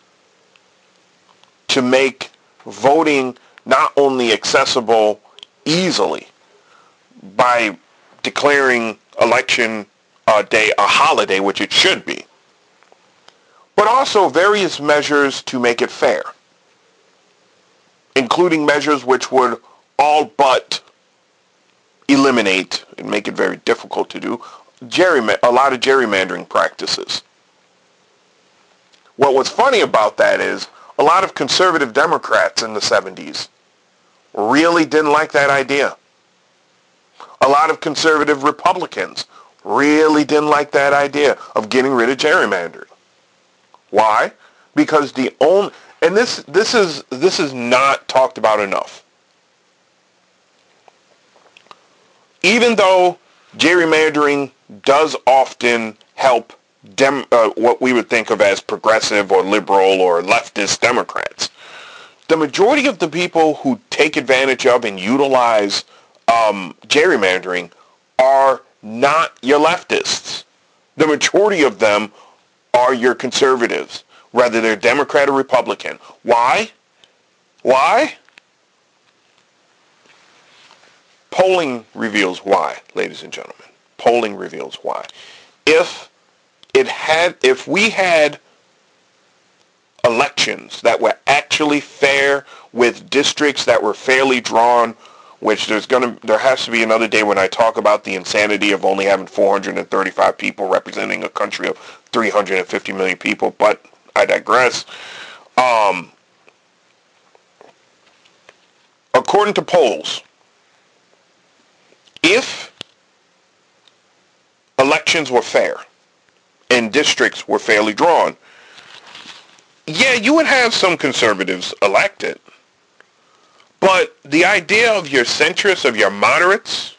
to make voting not only accessible easily by declaring election uh, day a holiday, which it should be, but also various measures to make it fair, including measures which would all but eliminate and make it very difficult to do gerryma- a lot of gerrymandering practices. What was funny about that is a lot of conservative Democrats in the seventies really didn't like that idea. A lot of conservative Republicans really didn't like that idea of getting rid of gerrymandering. Why? Because the only, and this this is this is not talked about enough. Even though gerrymandering does often help dem, uh, what we would think of as progressive or liberal or leftist Democrats, the majority of the people who take advantage of and utilize um, gerrymandering are not your leftists. The majority of them are your conservatives, whether they're Democrat or Republican. Why? Why? Polling reveals why, ladies and gentlemen. Polling reveals why. If it had, if we had elections that were actually fair, with districts that were fairly drawn, which there's gonna, there has to be another day when I talk about the insanity of only having four hundred thirty-five people representing a country of three hundred fifty million people, but I digress. Um, according to polls, if elections were fair and districts were fairly drawn, yeah, you would have some conservatives elected. But the idea of your centrists, of your moderates,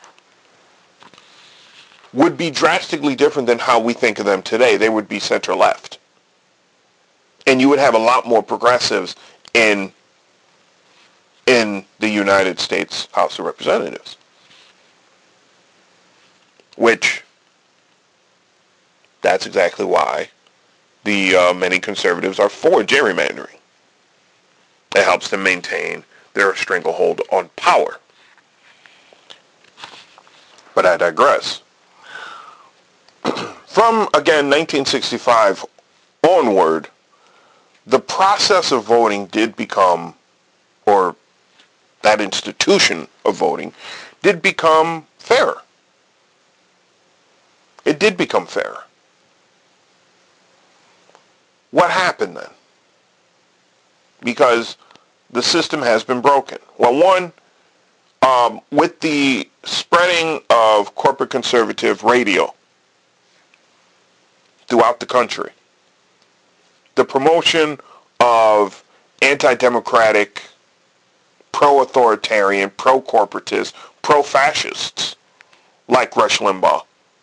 would be drastically different than how we think of them today. They would be center-left. And you would have a lot more progressives in, in the United States House of Representatives. Which, that's exactly why the uh, many conservatives are for gerrymandering. It helps them maintain their stranglehold on power. But I digress. From, again, nineteen sixty-five onward, the process of voting did become, or that institution of voting did become fairer. It did become fairer. What happened then? Because the system has been broken. Well, one, um, with the spreading of corporate conservative radio throughout the country, the promotion of anti-democratic, pro-authoritarian, pro-corporatist, pro-fascists like Rush Limbaugh,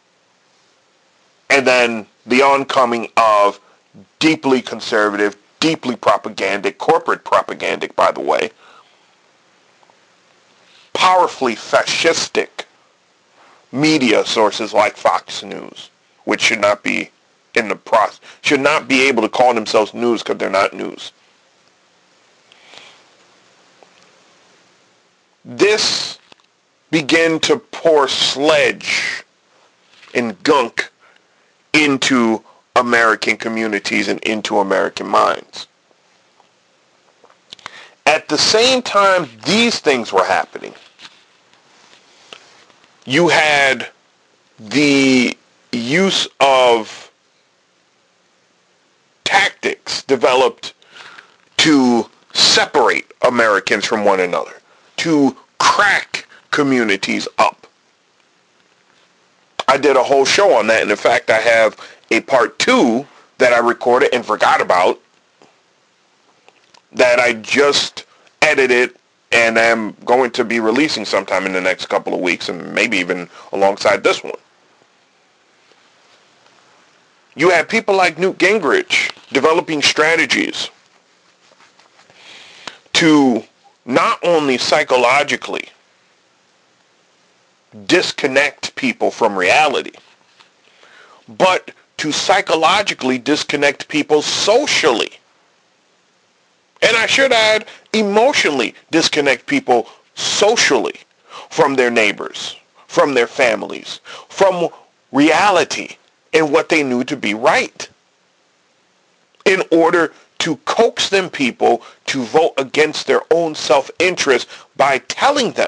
and then the oncoming of deeply conservative, deeply propagandic, corporate propagandic, by the way, powerfully fascistic media sources like Fox News, which should not be in the process, should not be able to call themselves news because they're not news. This began to pour sludge and gunk into American communities and into American minds. At the same time these things were happening, you had the use of tactics developed to separate Americans from one another, to crack communities up. I did a whole show on that, and in fact, I have a part two that I recorded and forgot about that I just edited and am going to be releasing sometime in the next couple of weeks, and maybe even alongside this one. You had people like Newt Gingrich developing strategies to not only psychologically disconnect people from reality, but to psychologically disconnect people socially. And I should add, emotionally disconnect people socially from their neighbors, from their families, from reality and what they knew to be right, in order to coax them people to vote against their own self-interest by telling them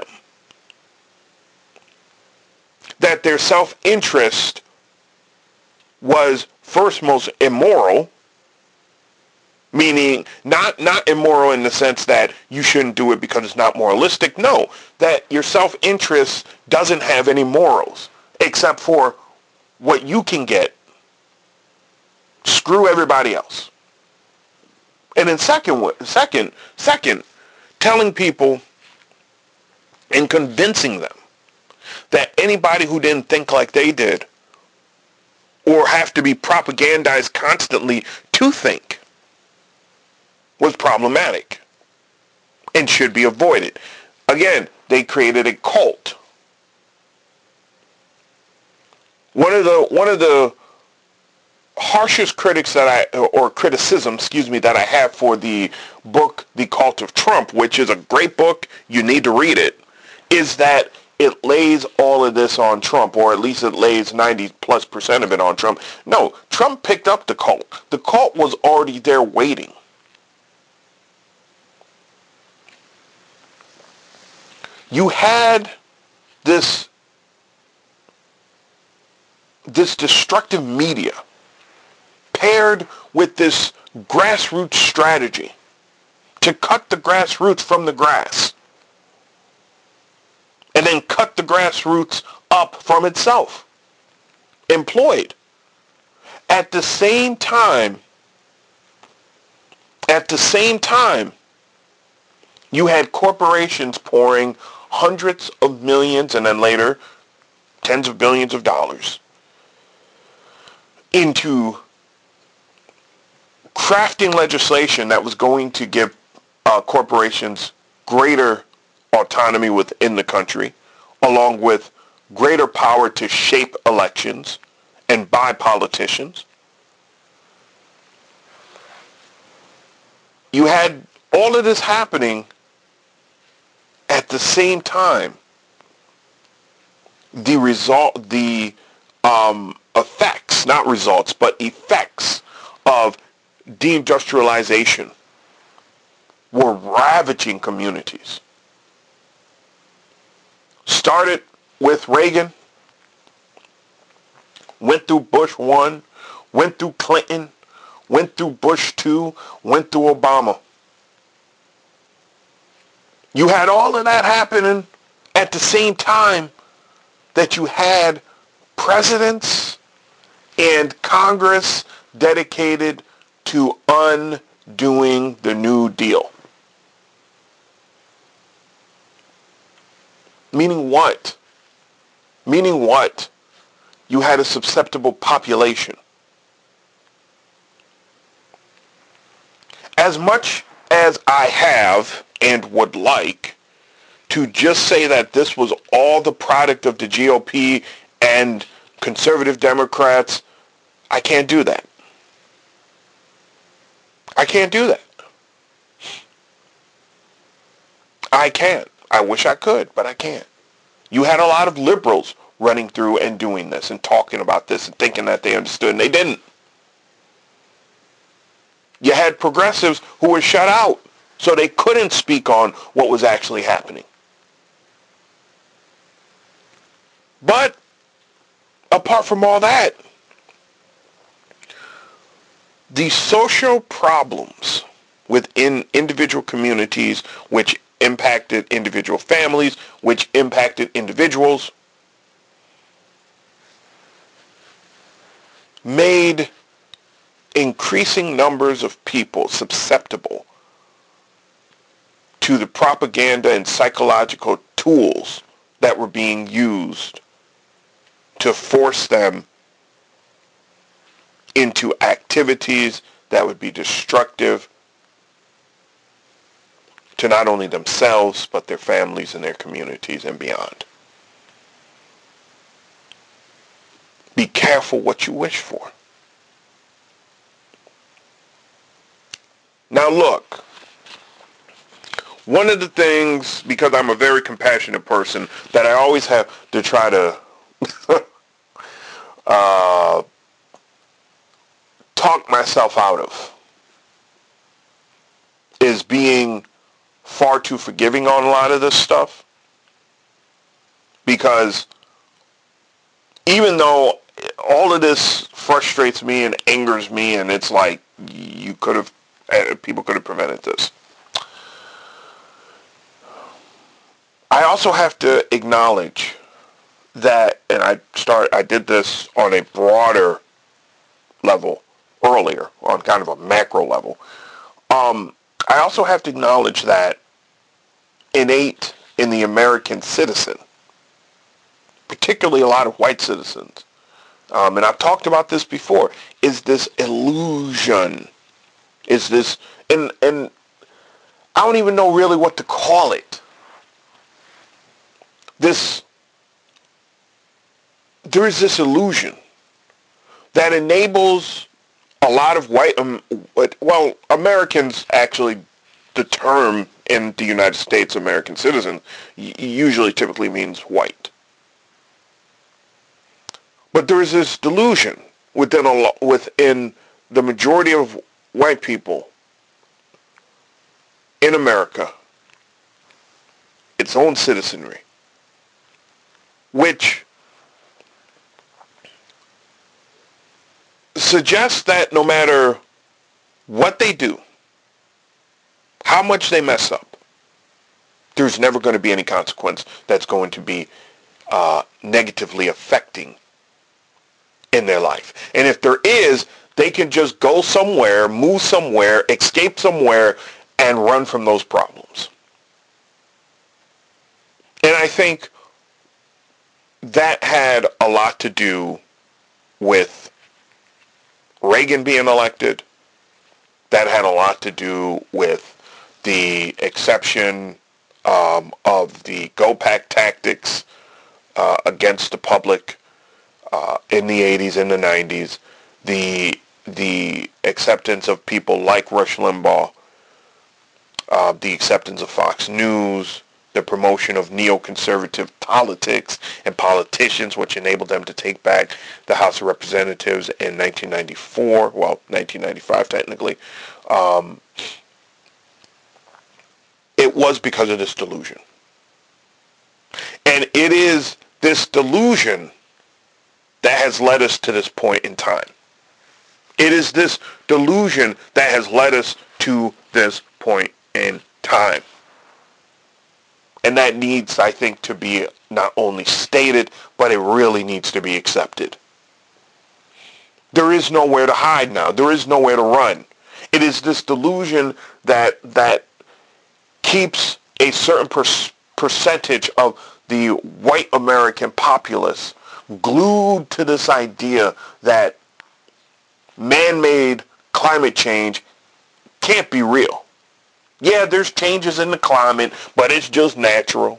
that their self-interest was first most immoral, meaning not, not immoral in the sense that you shouldn't do it because it's not moralistic. No, that your self-interest doesn't have any morals except for what you can get. Screw everybody else. And then second, second, second, telling people and convincing them that anybody who didn't think like they did or have to be propagandized constantly to think was problematic and should be avoided. Again, they created a cult. One of the one of the harshest critics that I, or criticism, excuse me, that I have for the book, The Cult of Trump, which is a great book, you need to read it, is that it lays all of this on Trump, or at least it lays ninety plus percent of it on Trump. No, Trump picked up the cult. The cult was already there waiting. You had this, this destructive media paired with this grassroots strategy to cut the grassroots from the grass and then cut the grassroots up from itself, employed. At the same time, at the same time, you had corporations pouring hundreds of millions and then later tens of billions of dollars into crafting legislation that was going to give uh, corporations greater autonomy within the country, along with greater power to shape elections and buy politicians. You had all of this happening at the same time. The result, the um, effects, not results, but effects of deindustrialization were ravaging communities. Started with Reagan, went through Bush one, went through Clinton, went through Bush two, went through Obama. You had all of that happening at the same time that you had presidents and Congress dedicated to undoing the New Deal. Meaning what? Meaning what? You had a susceptible population. As much as I have and would like to just say that this was all the product of the G O P and conservative Democrats, I can't do that. I can't do that. I can't. I wish I could, but I can't. You had a lot of liberals running through and doing this and talking about this and thinking that they understood, and they didn't. You had progressives who were shut out, so they couldn't speak on what was actually happening. But apart from all that, the social problems within individual communities, which impacted individual families, which impacted individuals, made increasing numbers of people susceptible to the propaganda and psychological tools that were being used to force them into activities that would be destructive to not only themselves, but their families and their communities and beyond. Be careful what you wish for. Now look, one of the things, because I'm a very compassionate person, that I always have to try to uh, talk myself out of is being far too forgiving on a lot of this stuff. Because even though all of this frustrates me and angers me, and it's like you could have, people could have prevented this, I also have to acknowledge that, and I start, I did this on a broader level earlier, on kind of a macro level. Um, I also have to acknowledge that innate in the American citizen, particularly a lot of white citizens, um, and I've talked about this before, is this illusion, is this, and, and I don't even know really what to call it. This, there is this illusion that enables a lot of white, um, well, Americans actually, the term in the United States, American citizen, usually typically means white. But there is this delusion within a, within the majority of white people in America, its own citizenry, which suggests that no matter what they do, how much they mess up, there's never going to be any consequence that's going to be uh, negatively affecting in their life. And if there is, they can just go somewhere, move somewhere, escape somewhere, and run from those problems. And I think that had a lot to do with Reagan being elected. That had a lot to do with the exception um, of the go-pack tactics uh, against the public uh, in the eighties and the nineties. The the acceptance of people like Rush Limbaugh, uh, the acceptance of Fox News, the promotion of neoconservative politics and politicians, which enabled them to take back the House of Representatives in nineteen ninety-four, well, nineteen ninety-five technically. Um, it was because of this delusion. And it is this delusion that has led us to this point in time. It is this delusion that has led us to this point in time. And that needs, I think, to be not only stated, but it really needs to be accepted. There is nowhere to hide now. There is nowhere to run. It is this delusion that that keeps a certain per- percentage of the white American populace glued to this idea that man-made climate change can't be real. Yeah, there's changes in the climate, but it's just natural.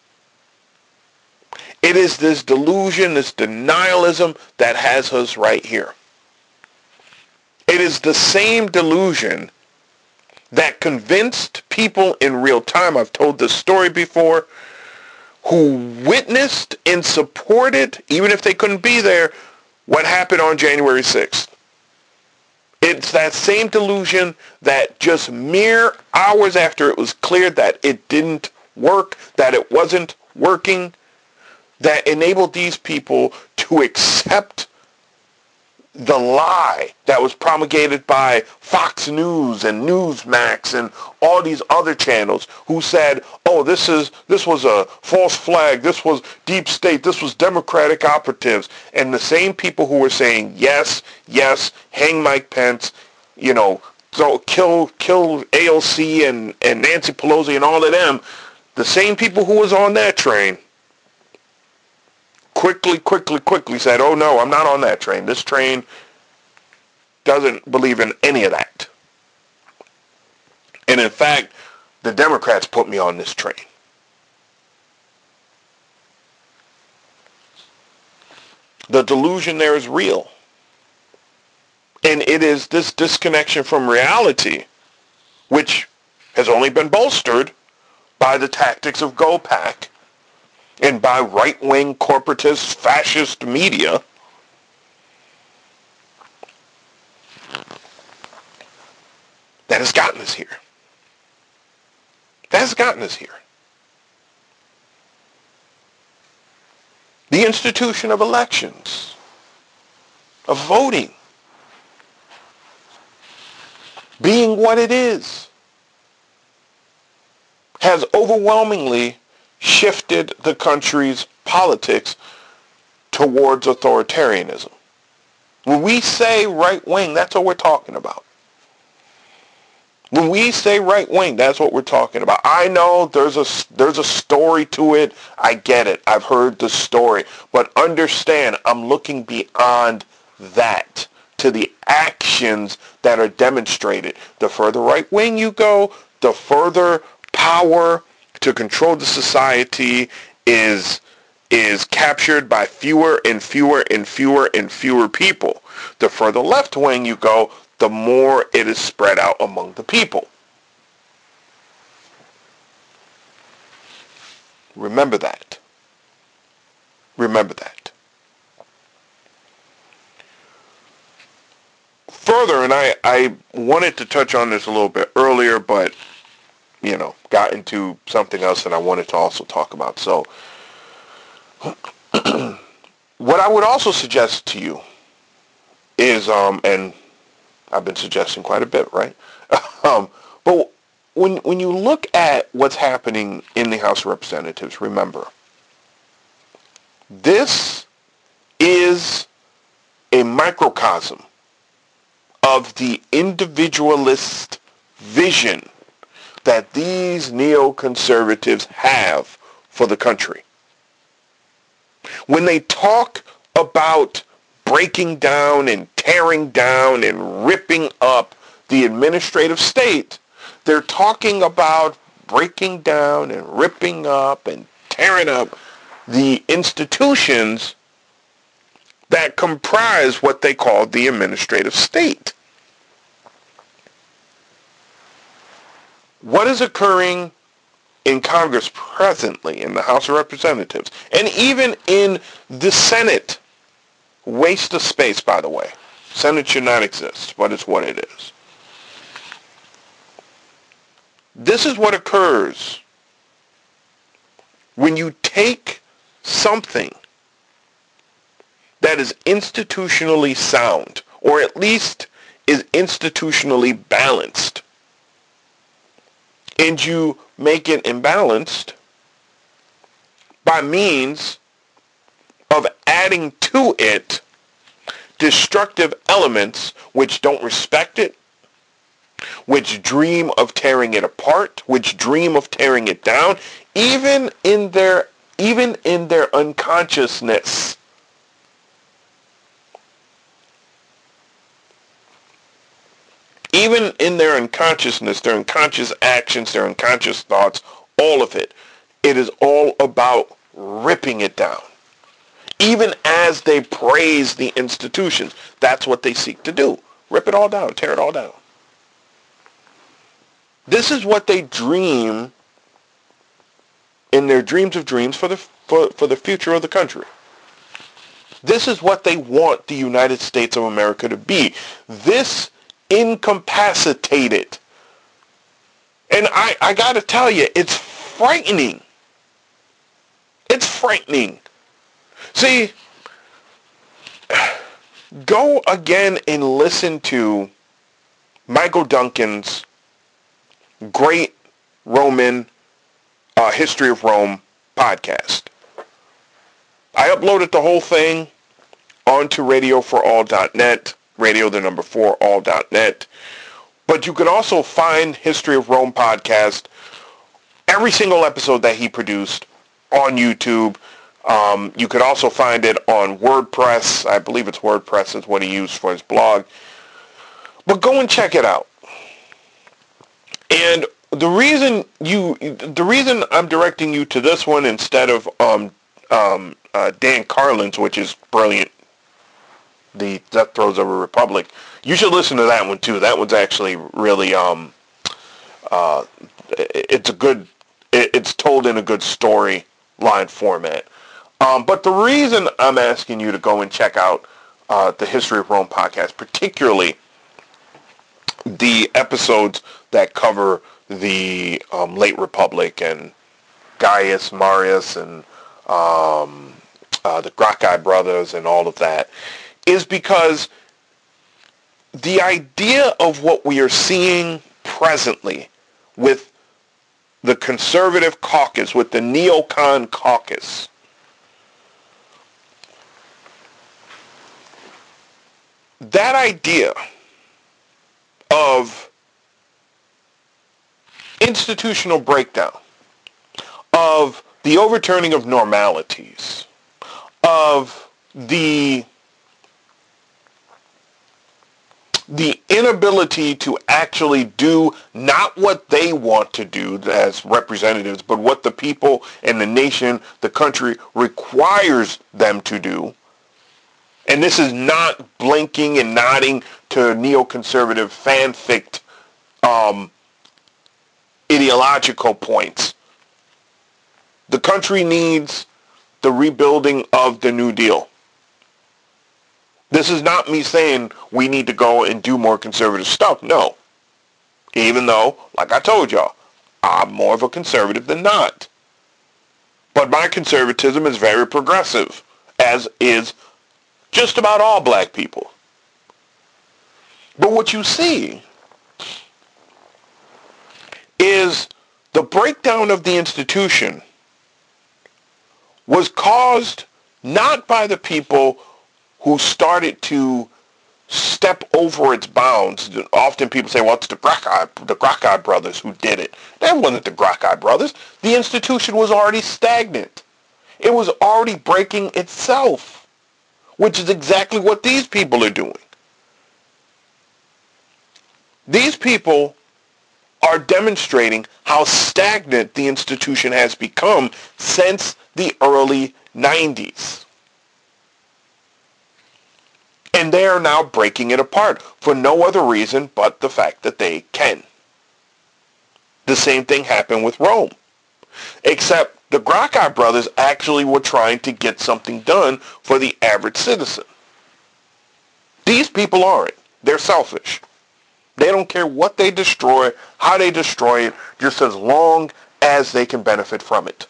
It is this delusion, this denialism that has us right here. It is the same delusion that convinced people in real time, I've told this story before, who witnessed and supported, even if they couldn't be there, what happened on January sixth. It's that same delusion that just mere hours after it was clear that it didn't work, that it wasn't working, that enabled these people to accept the lie that was promulgated by Fox News and Newsmax and all these other channels who said, oh, this is this was a false flag, this was deep state, this was Democratic operatives. And the same people who were saying, yes, yes, hang Mike Pence, you know, so kill kill A O C and, and Nancy Pelosi and all of them, the same people who was on that train quickly, quickly, quickly said, oh, no, I'm not on that train. This train doesn't believe in any of that. And in fact, the Democrats put me on this train. The delusion there is real. And it is this disconnection from reality, which has only been bolstered by the tactics of GoPac and by right-wing corporatist fascist media, that has gotten us here. That has gotten us here. The institution of elections, of voting, being what it is, has overwhelmingly shifted the country's politics towards authoritarianism. When we say right wing, that's what we're talking about. When we say right wing, that's what we're talking about. I know there's a, there's a story to it. I get it. I've heard the story. But understand, I'm looking beyond that to the actions that are demonstrated. The further right wing you go, the further power to control the society is is captured by fewer and fewer and fewer and fewer people. The further left wing you go, the more it is spread out among the people. Remember that. Remember that. Further, and I, I wanted to touch on this a little bit earlier, but you know, got into something else that I wanted to also talk about. So, what I would also suggest to you is, um, and I've been suggesting quite a bit, right? um, but when when you look at what's happening in the House of Representatives, remember, this is a microcosm of the individualist vision that these neoconservatives have for the country. When they talk about breaking down and tearing down and ripping up the administrative state, they're talking about breaking down and ripping up and tearing up the institutions that comprise what they call the administrative state. What is occurring in Congress presently, in the House of Representatives, and even in the Senate, waste of space, by the way. Senate should not exist, but it's what it is. This is what occurs when you take something that is institutionally sound, or at least is institutionally balanced, and you make it imbalanced by means of adding to it destructive elements which don't respect it, which dream of tearing it apart, which dream of tearing it down, even in their even in their unconsciousness. Even in their unconsciousness, their unconscious actions, their unconscious thoughts, all of it, it is all about ripping it down. Even as they praise the institutions, that's what they seek to do. Rip it all down, tear it all down. This is what they dream in their dreams of dreams for the for, for the future of the country. This is what they want the United States of America to be. This incapacitated. And I, I got to tell you, it's frightening. It's frightening. See, go again and listen to Michael Duncan's great Roman uh, History of Rome podcast. I uploaded the whole thing onto radio for all dot net, radio the number four all dot net. But you can also find History of Rome podcast, every single episode that he produced, on YouTube. Um, you could also find it on WordPress. I believe it's WordPress is what he used for his blog. But go and check it out. And the reason you, the reason I'm directing you to this one instead of um, um, uh, Dan Carlin's, which is brilliant, the Death Throes of a Republic, you should listen to that one too. That one's actually really, um, uh, it's a good, it's told in a good storyline format. Um, but the reason I'm asking you to go and check out uh, the History of Rome podcast, particularly the episodes that cover the um, late Republic and Gaius Marius and um, uh, the Gracchi brothers and all of that, is because the idea of what we are seeing presently with the conservative caucus, with the neocon caucus, that idea of institutional breakdown, of the overturning of normalities, of the the inability to actually do not what they want to do as representatives, but what the people and the nation, the country requires them to do. And this is not blinking and nodding to neoconservative fanfic um, ideological points. The country needs the rebuilding of the New Deal. This is not me saying we need to go and do more conservative stuff. No. Even though, like I told y'all, I'm more of a conservative than not. But my conservatism is very progressive, as is just about all black people. But what you see is the breakdown of the institution was caused not by the people who started to step over its bounds. Often people say, well, it's the Gracchi, the Gracchi brothers who did it. That wasn't the Gracchi brothers. The institution was already stagnant. It was already breaking itself, which is exactly what these people are doing. These people are demonstrating how stagnant the institution has become since the early nineties. And they are now breaking it apart for no other reason but the fact that they can. The same thing happened with Rome. Except the Gracchi brothers actually were trying to get something done for the average citizen. These people aren't. They're selfish. They don't care what they destroy, how they destroy it, just as long as they can benefit from it.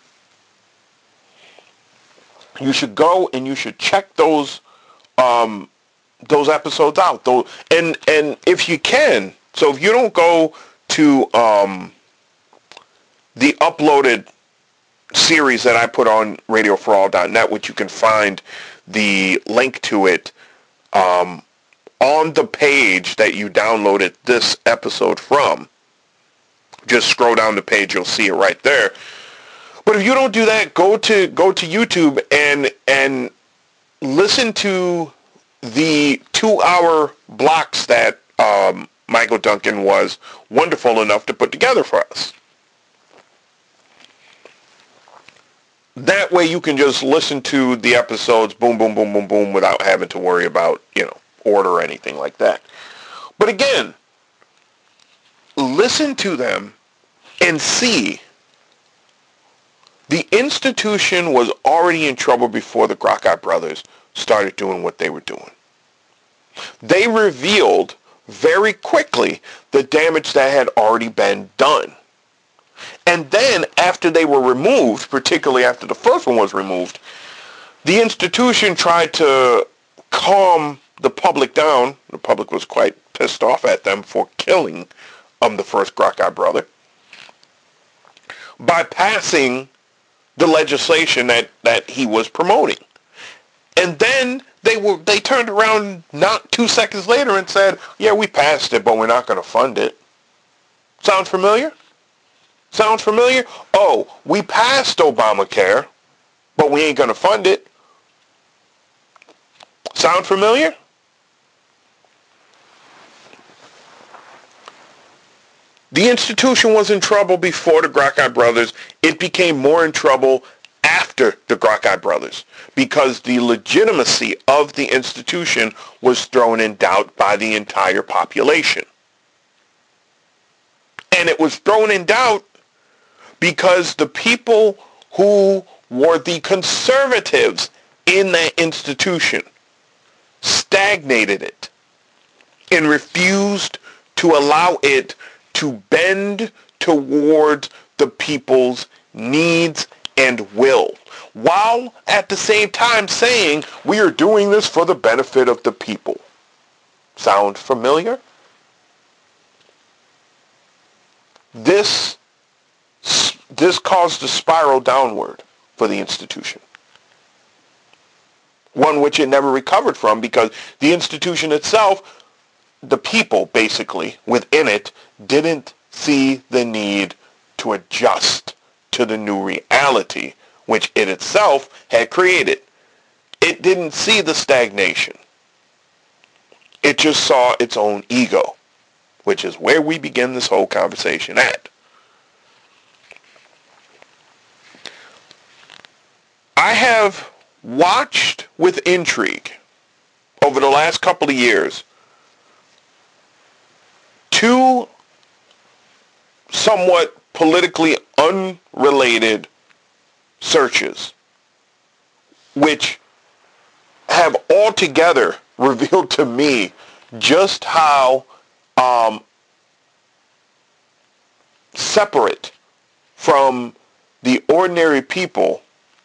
You should go and you should check those um, those episodes out. Those, and and if you can, so if you don't go to um, the uploaded series that I put on radio for all dot net, which you can find the link to it um, on the page that you downloaded this episode from. Just scroll down the page, you'll see it right there. But if you don't do that, go to go to YouTube and and listen to the two-hour blocks that um, Michael Duncan was wonderful enough to put together for us. That way you can just listen to the episodes, boom, boom, boom, boom, boom, without having to worry about, you know, order or anything like that. But again, listen to them and see The institution was already in trouble before the Grockai brothers started doing what they were doing. They revealed very quickly the damage that had already been done. And then after they were removed, particularly after the first one was removed, the institution tried to calm the public down. The public was quite pissed off at them for killing um, the first Grockai brother by passing the legislation that, that he was promoting. And then they were they turned around not two seconds later and said, yeah, we passed it, but we're not going to fund it. Sound familiar? Sounds familiar? Oh, we passed Obamacare, but we ain't going to fund it. Sound familiar? The institution was in trouble before the Grockai brothers. It became more in trouble after the Grockai brothers because the legitimacy of the institution was thrown in doubt by the entire population. And it was thrown in doubt because the people who were the conservatives in that institution stagnated it and refused to allow it to bend towards the people's needs and will, while at the same time saying, we are doing this for the benefit of the people. Sound familiar? This, this caused a spiral downward for the institution. One which it never recovered from because the institution itself, the people basically within it, didn't see the need to adjust to the new reality which it itself had created. It didn't see the stagnation. It just saw its own ego, which is where we begin this whole conversation at. I have watched with intrigue over the last couple of years two somewhat politically unrelated searches which have altogether revealed to me just how um, separate from the ordinary people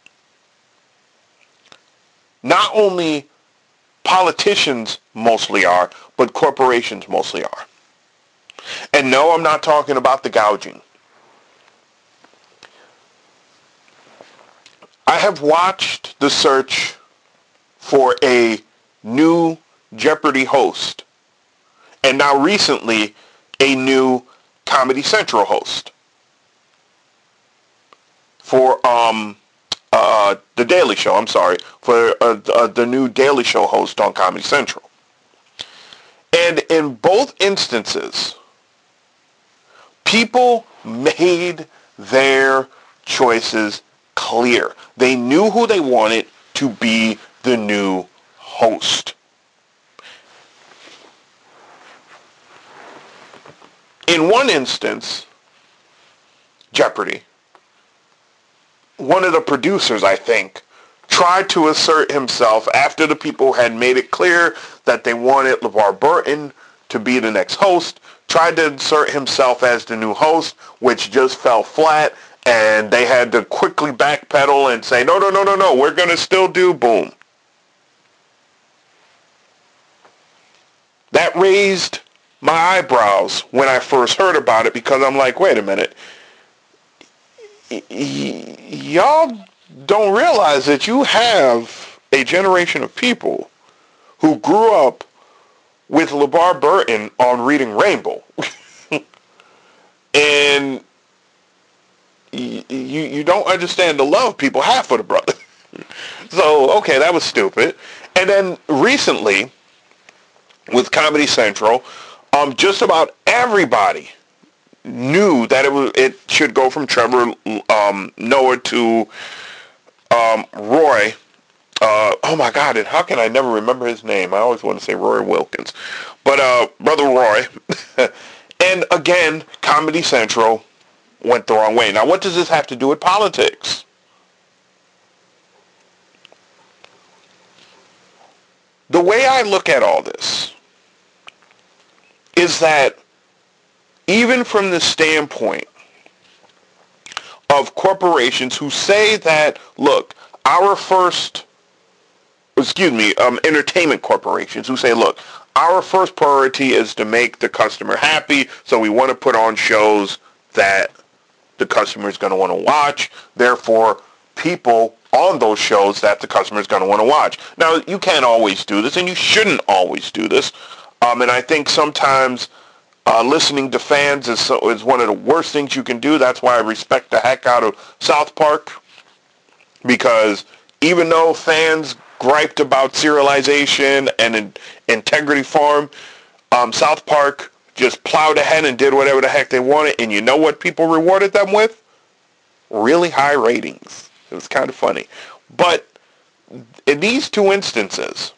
not only politicians mostly are, but corporations mostly are. And no, I'm not talking about the gouging. I have watched the search for a new Jeopardy host, and now recently a new Comedy Central host for um uh the Daily Show. I'm sorry for uh, uh, the new Daily Show host on Comedy Central. And in both instances, people made their choices clear. They knew who they wanted to be the new host. In one instance, Jeopardy, one of the producers, I think, tried to assert himself after the people had made it clear that they wanted LeVar Burton to be the next host, tried to insert himself as the new host, which just fell flat, and they had to quickly backpedal and say, no, no, no, no, no, we're going to still do boom. That raised my eyebrows when I first heard about it because I'm like, wait a minute. Y- y- y'all don't realize that you have a generation of people who grew up with LeVar Burton on Reading Rainbow. And y- you you don't understand the love people have for the brother. So, okay, that was stupid. And then recently, with Comedy Central, um, just about everybody knew that it was it should go from Trevor um, Noah to um, Roy. Uh, oh my God! And how can I never remember his name? I always want to say Roy Wilkins, but uh, Brother Roy. And again, Comedy Central went the wrong way. Now, what does this have to do with politics? the way I look at all this is that even from the standpoint of corporations who say that, look, our first, excuse me, um, entertainment corporations who say, look, our first priority is to make the customer happy, so we want to put on shows that the customer is going to want to watch. Therefore, people on those shows that the customer is going to want to watch. Now, you can't always do this, and you shouldn't always do this. Um, and I think sometimes uh, listening to fans is, so, is one of the worst things you can do. That's why I respect the heck out of South Park, because even though fans griped about serialization and in, Integrity Farm, um, South Park just plowed ahead and did whatever the heck they wanted. And you know what people rewarded them with? Really high ratings. It was kind of funny. But in these two instances,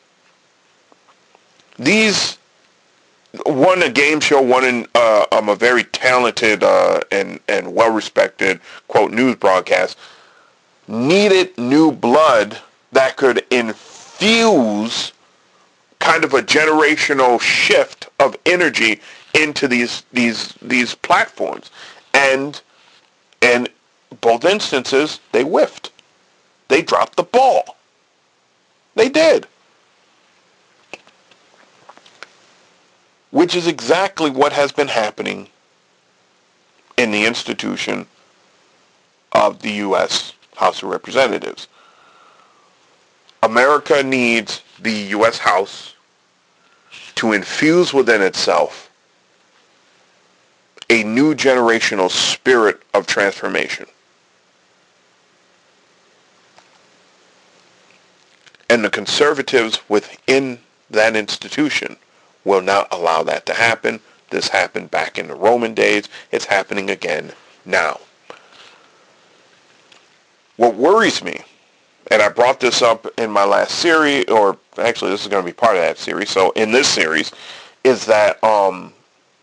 these, one a game show, one in uh, um, a very talented uh, and, and well-respected, quote, news broadcast, needed new blood that could infuse kind of a generational shift of energy into these these these platforms. And in both instances, they whiffed. They dropped the ball. They did. Which is exactly what has been happening in the institution of the U S House of Representatives. America needs the U S House to infuse within itself a new generational spirit of transformation. And the conservatives within that institution will not allow that to happen. This happened back in the Roman days. It's happening again now. What worries me, and I brought this up in my last series, or actually this is going to be part of that series, so in this series, is that um,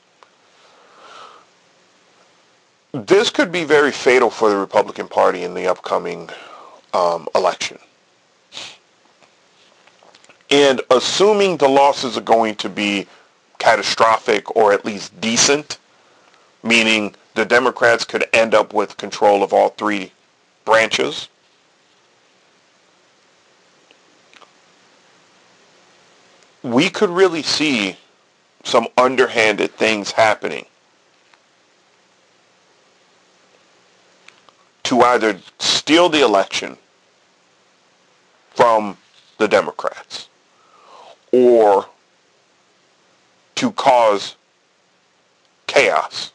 this could be very fatal for the Republican Party in the upcoming um, election. And assuming the losses are going to be catastrophic or at least decent, meaning the Democrats could end up with control of all three branches, we could really see some underhanded things happening to either steal the election from the Democrats or to cause chaos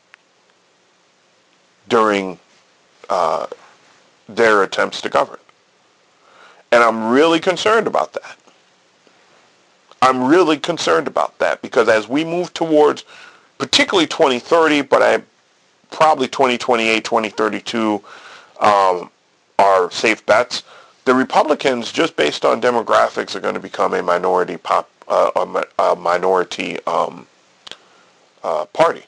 during uh, their attempts to govern. And I'm really concerned about that. I'm really concerned about that because as we move towards particularly twenty thirty, but I probably twenty twenty-eight, twenty thirty-two um, are safe bets. The Republicans, just based on demographics, are going to become a minority pop, uh, a, a minority um, uh, party.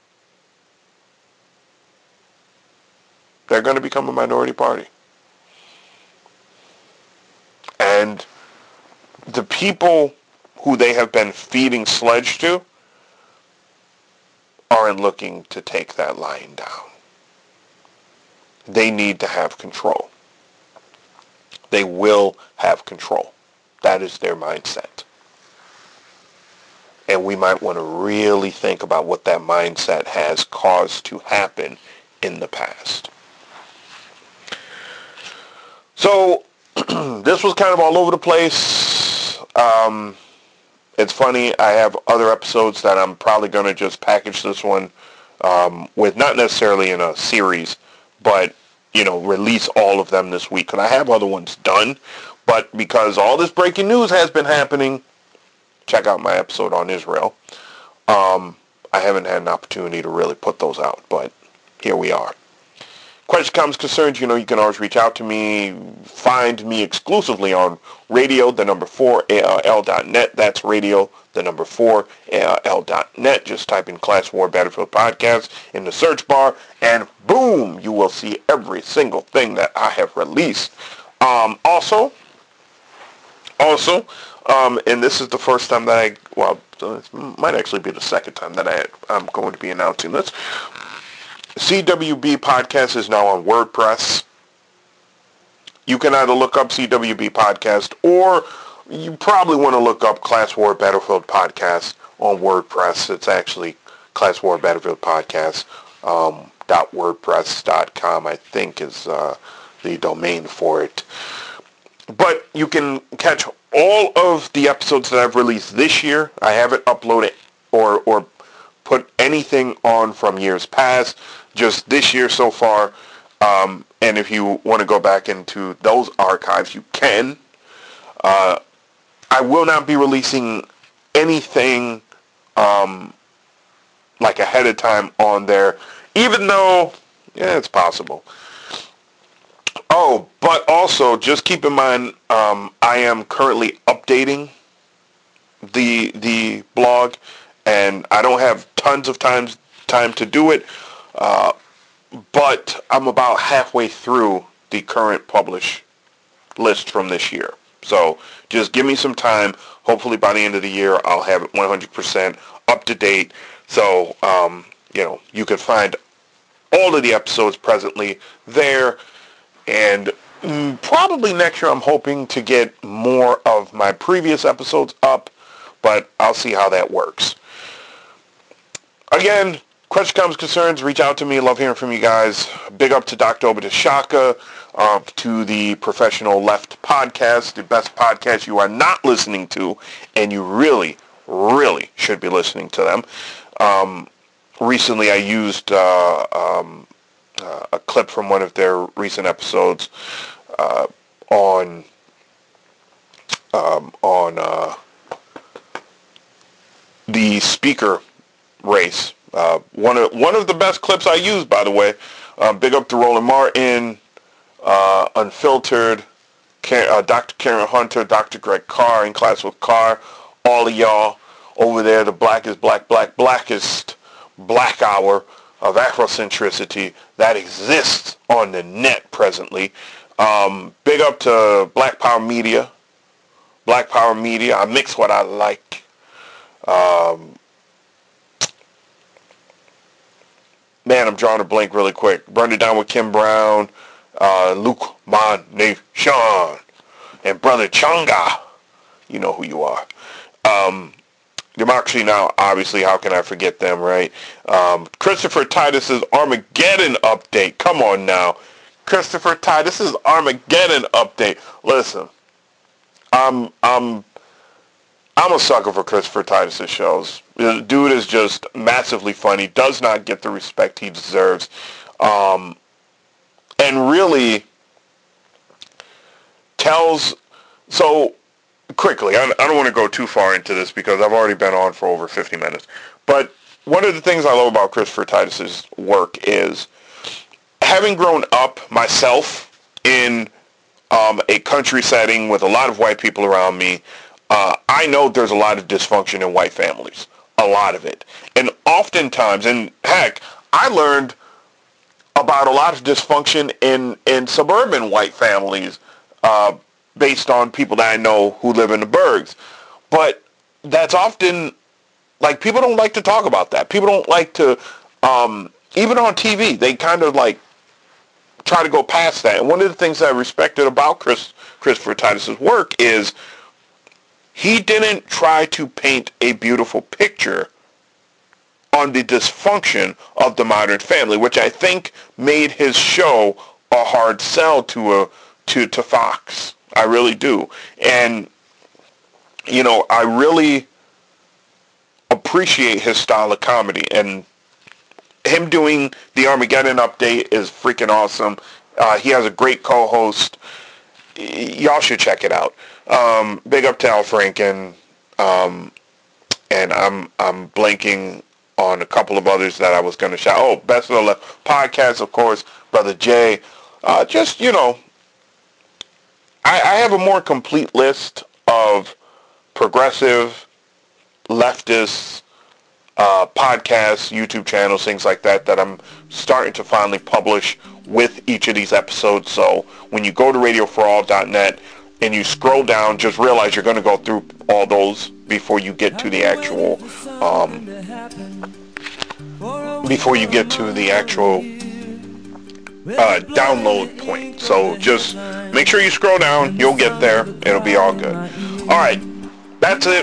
They're going to become a minority party. And the people who they have been feeding sledge to aren't looking to take that line down. They need to have control. They will have control. That is their mindset. And we might want to really think about what that mindset has caused to happen in the past. So, this was kind of all over the place. Um, it's funny, I have other episodes that I'm probably going to just package this one um, with, not necessarily in a series, but, you know, release all of them this week. Because I have other ones done, but because all this breaking news has been happening, check out my episode on Israel. Um, I haven't had an opportunity to really put those out, but here we are. Questions, comments, concerns, you know, you can always reach out to me. Find me exclusively on radio, the number four, A R L dot net. That's radio, the number four, A R L dot net. Just type in Class War Battlefield Podcast in the search bar, and boom, you will see every single thing that I have released. Um, also, also, Um, and this is the first time that I, well, it might actually be the second time that I, I'm going to be announcing this. C W B Podcast is now on WordPress. You can either look up C W B Podcast, or you probably want to look up Class War Battlefield Podcast on WordPress. It's actually Class War Battlefield Podcast um, dot wordpress dot com, I think, is uh, the domain for it. But you can catch all of the episodes that I've released this year. I haven't uploaded or or put anything on from years past, just this year so far. Um, and if you want to go back into those archives, you can. Uh, I will not be releasing anything um, like ahead of time on there, even though, yeah, it's possible. Oh, but also, just keep in mind, um, I am currently updating the the blog, and I don't have tons of time, time to do it, uh, but I'm about halfway through the current publish list from this year. So just give me some time. Hopefully by the end of the year, I'll have it one hundred percent up to date. So, um, you know, you can find all of the episodes presently there. And mm, probably next year I'm hoping to get more of my previous episodes up, but I'll see how that works. Again, questions, comments, concerns, reach out to me. Love hearing from you guys. Big up to Doctor Obadiah Shaka, uh, to the Professional Left podcast, the best podcast you are not listening to, and you really, really should be listening to them. Um, recently I used uh, um, Uh, a clip from one of their recent episodes uh, on um, on uh, the speaker race. Uh, one of one of the best clips I used, by the way. Uh, big up to Roland Martin, uh, Unfiltered, uh, Doctor Karen Hunter, Doctor Greg Carr, In Class with Carr, all of y'all over there. The Black is Black, Black, Blackest Black Hour of Afrocentricity that exists on the net presently. Um, big up to Black Power Media. Black Power Media. I mix what I like. Um, man, I'm drawing a blank really quick. Burn It Down with Kim Brown, uh, Luke Mon Nation, and Brother Changa. You know who you are. Um, Democracy Now!, obviously, how can I forget them, right? Um, Christopher Titus's Armageddon update. Come on now. Christopher Titus's Armageddon update. Listen, I'm, I'm, I'm a sucker for Christopher Titus's shows. The dude is just massively funny, does not get the respect he deserves. Um, and really tells, so... Quickly, I don't want to go too far into this because I've already been on for over fifty minutes. But one of the things I love about Christopher Titus's work is, having grown up myself in um, a country setting with a lot of white people around me, uh, I know there's a lot of dysfunction in white families. A lot of it. And oftentimes, and heck, I learned about a lot of dysfunction in, in suburban white families, uh, based on people that I know who live in the burbs. But that's often, like, people don't like to talk about that. People don't like to, um, even on T V, they kind of, like, try to go past that. And one of the things that I respected about Chris, Christopher Titus's work is he didn't try to paint a beautiful picture on the dysfunction of the modern family, which I think made his show a hard sell to a to to Fox. I really do. And, you know, I really appreciate his style of comedy. And him doing the Armageddon update is freaking awesome. Uh, he has a great co-host. Y- y'all should check it out. Um, big up to Al Franken. Um, and I'm I'm blanking on a couple of others that I was going to shout. Oh, Best of the Left podcast, of course. Brother Jay. Uh, just, you know, I have a more complete list of progressive, leftist uh, podcasts, YouTube channels, things like that, that I'm starting to finally publish with each of these episodes. So when you go to radio for all dot net and you scroll down, just realize you're going to go through all those before you get to the actual, um, before you get to the actual uh, download point. So just make sure you scroll down. You'll get there. It'll be all good. All right, that's it.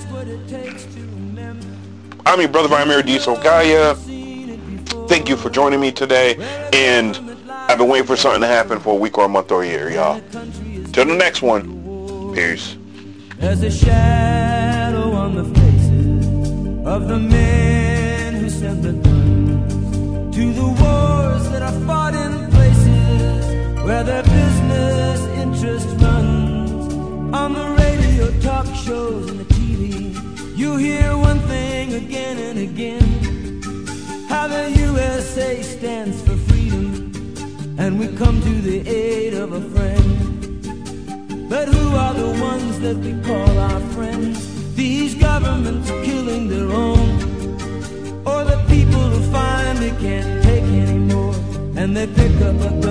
I'm your brother Vladimir Diesel Gaia. Thank you for joining me today, and I've been waiting for something to happen for a week or a month or a year, y'all. Till the next one, peace. There's a shadow on the faces of the men who sent the guns to the wars that are fought in places where their business interest runs. On the radio, talk shows, and the T V, you hear one thing again and again, how the U S A stands for freedom, and we come to the aid of a friend. But who are the ones that we call our friends? These governments killing their own, or the people who finally can't take anymore, and they pick up a